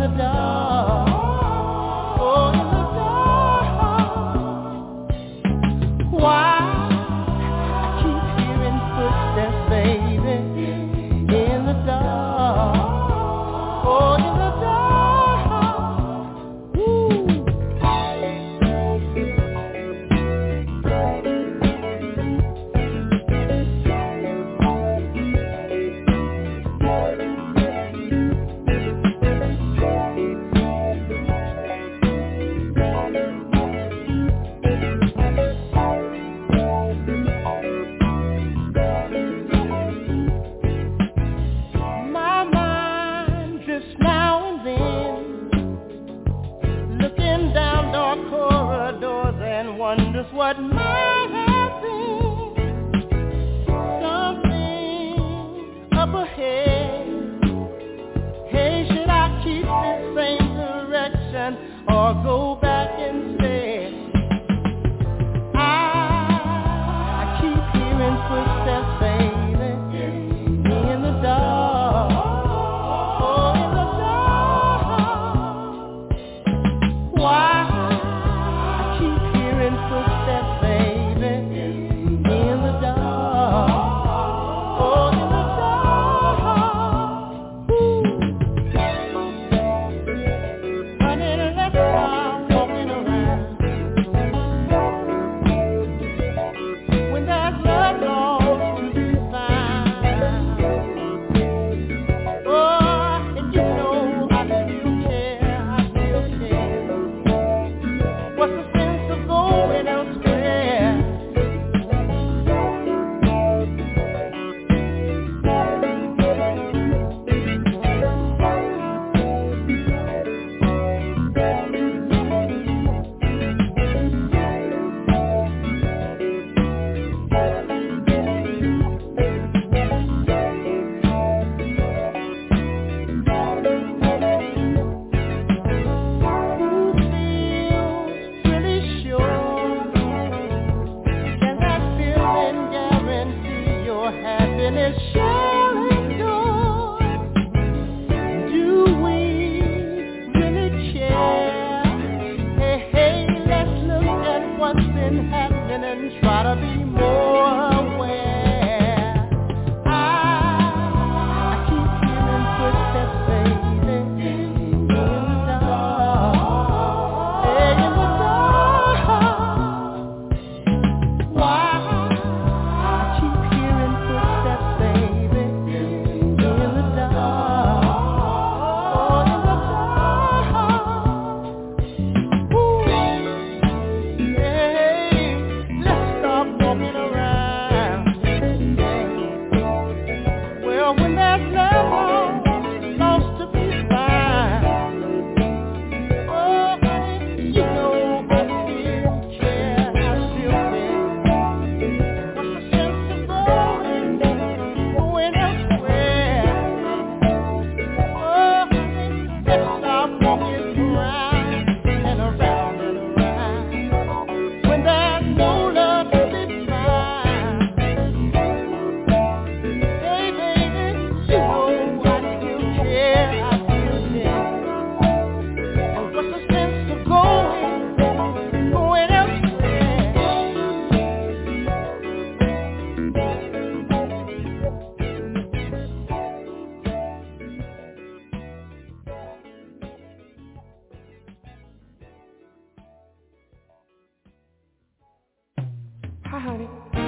C: Hi, honey.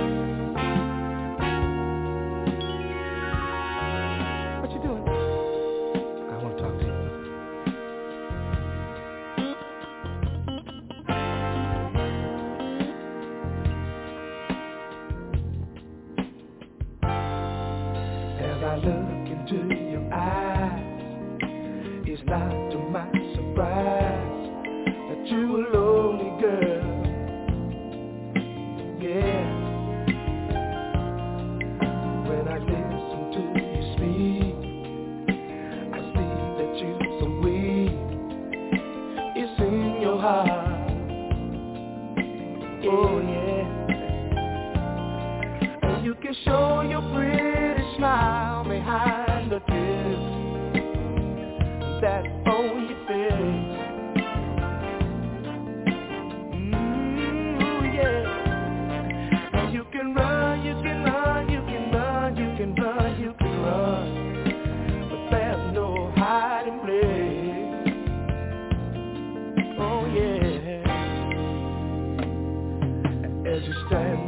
C: What you doing? I want to talk to you. As I look into your eyes, it's not to my surprise that you a lonely girl. Yeah. When I listen to you speak, I see that you're so weak. It's in your heart. Oh yeah. And you can show your pretty smile behind the tears that's on your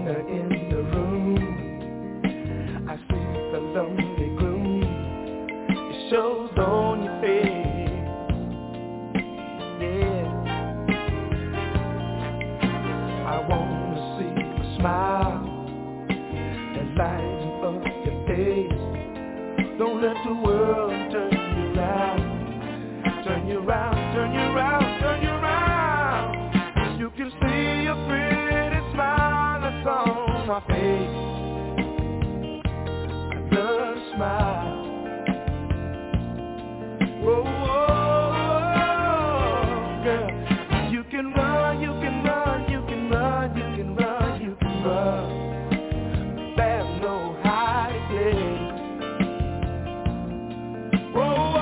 C: her in the room, I see the lonely gloom. It shows on your face. Yeah, I wanna see a smile that lights up your face. Don't let the world turn you around, turn you around, turn you around, turn you around. You can see a pretty smile that's on my face. I love to smile. Whoa, whoa, girl. You can run, you can run, you can run, you can run, you can run. There's no hiding place. Whoa, whoa.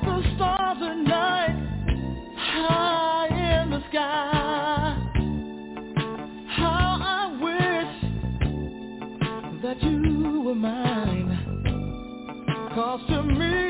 C: the stars at night, high in the sky. How I wish that you were mine, 'cause to me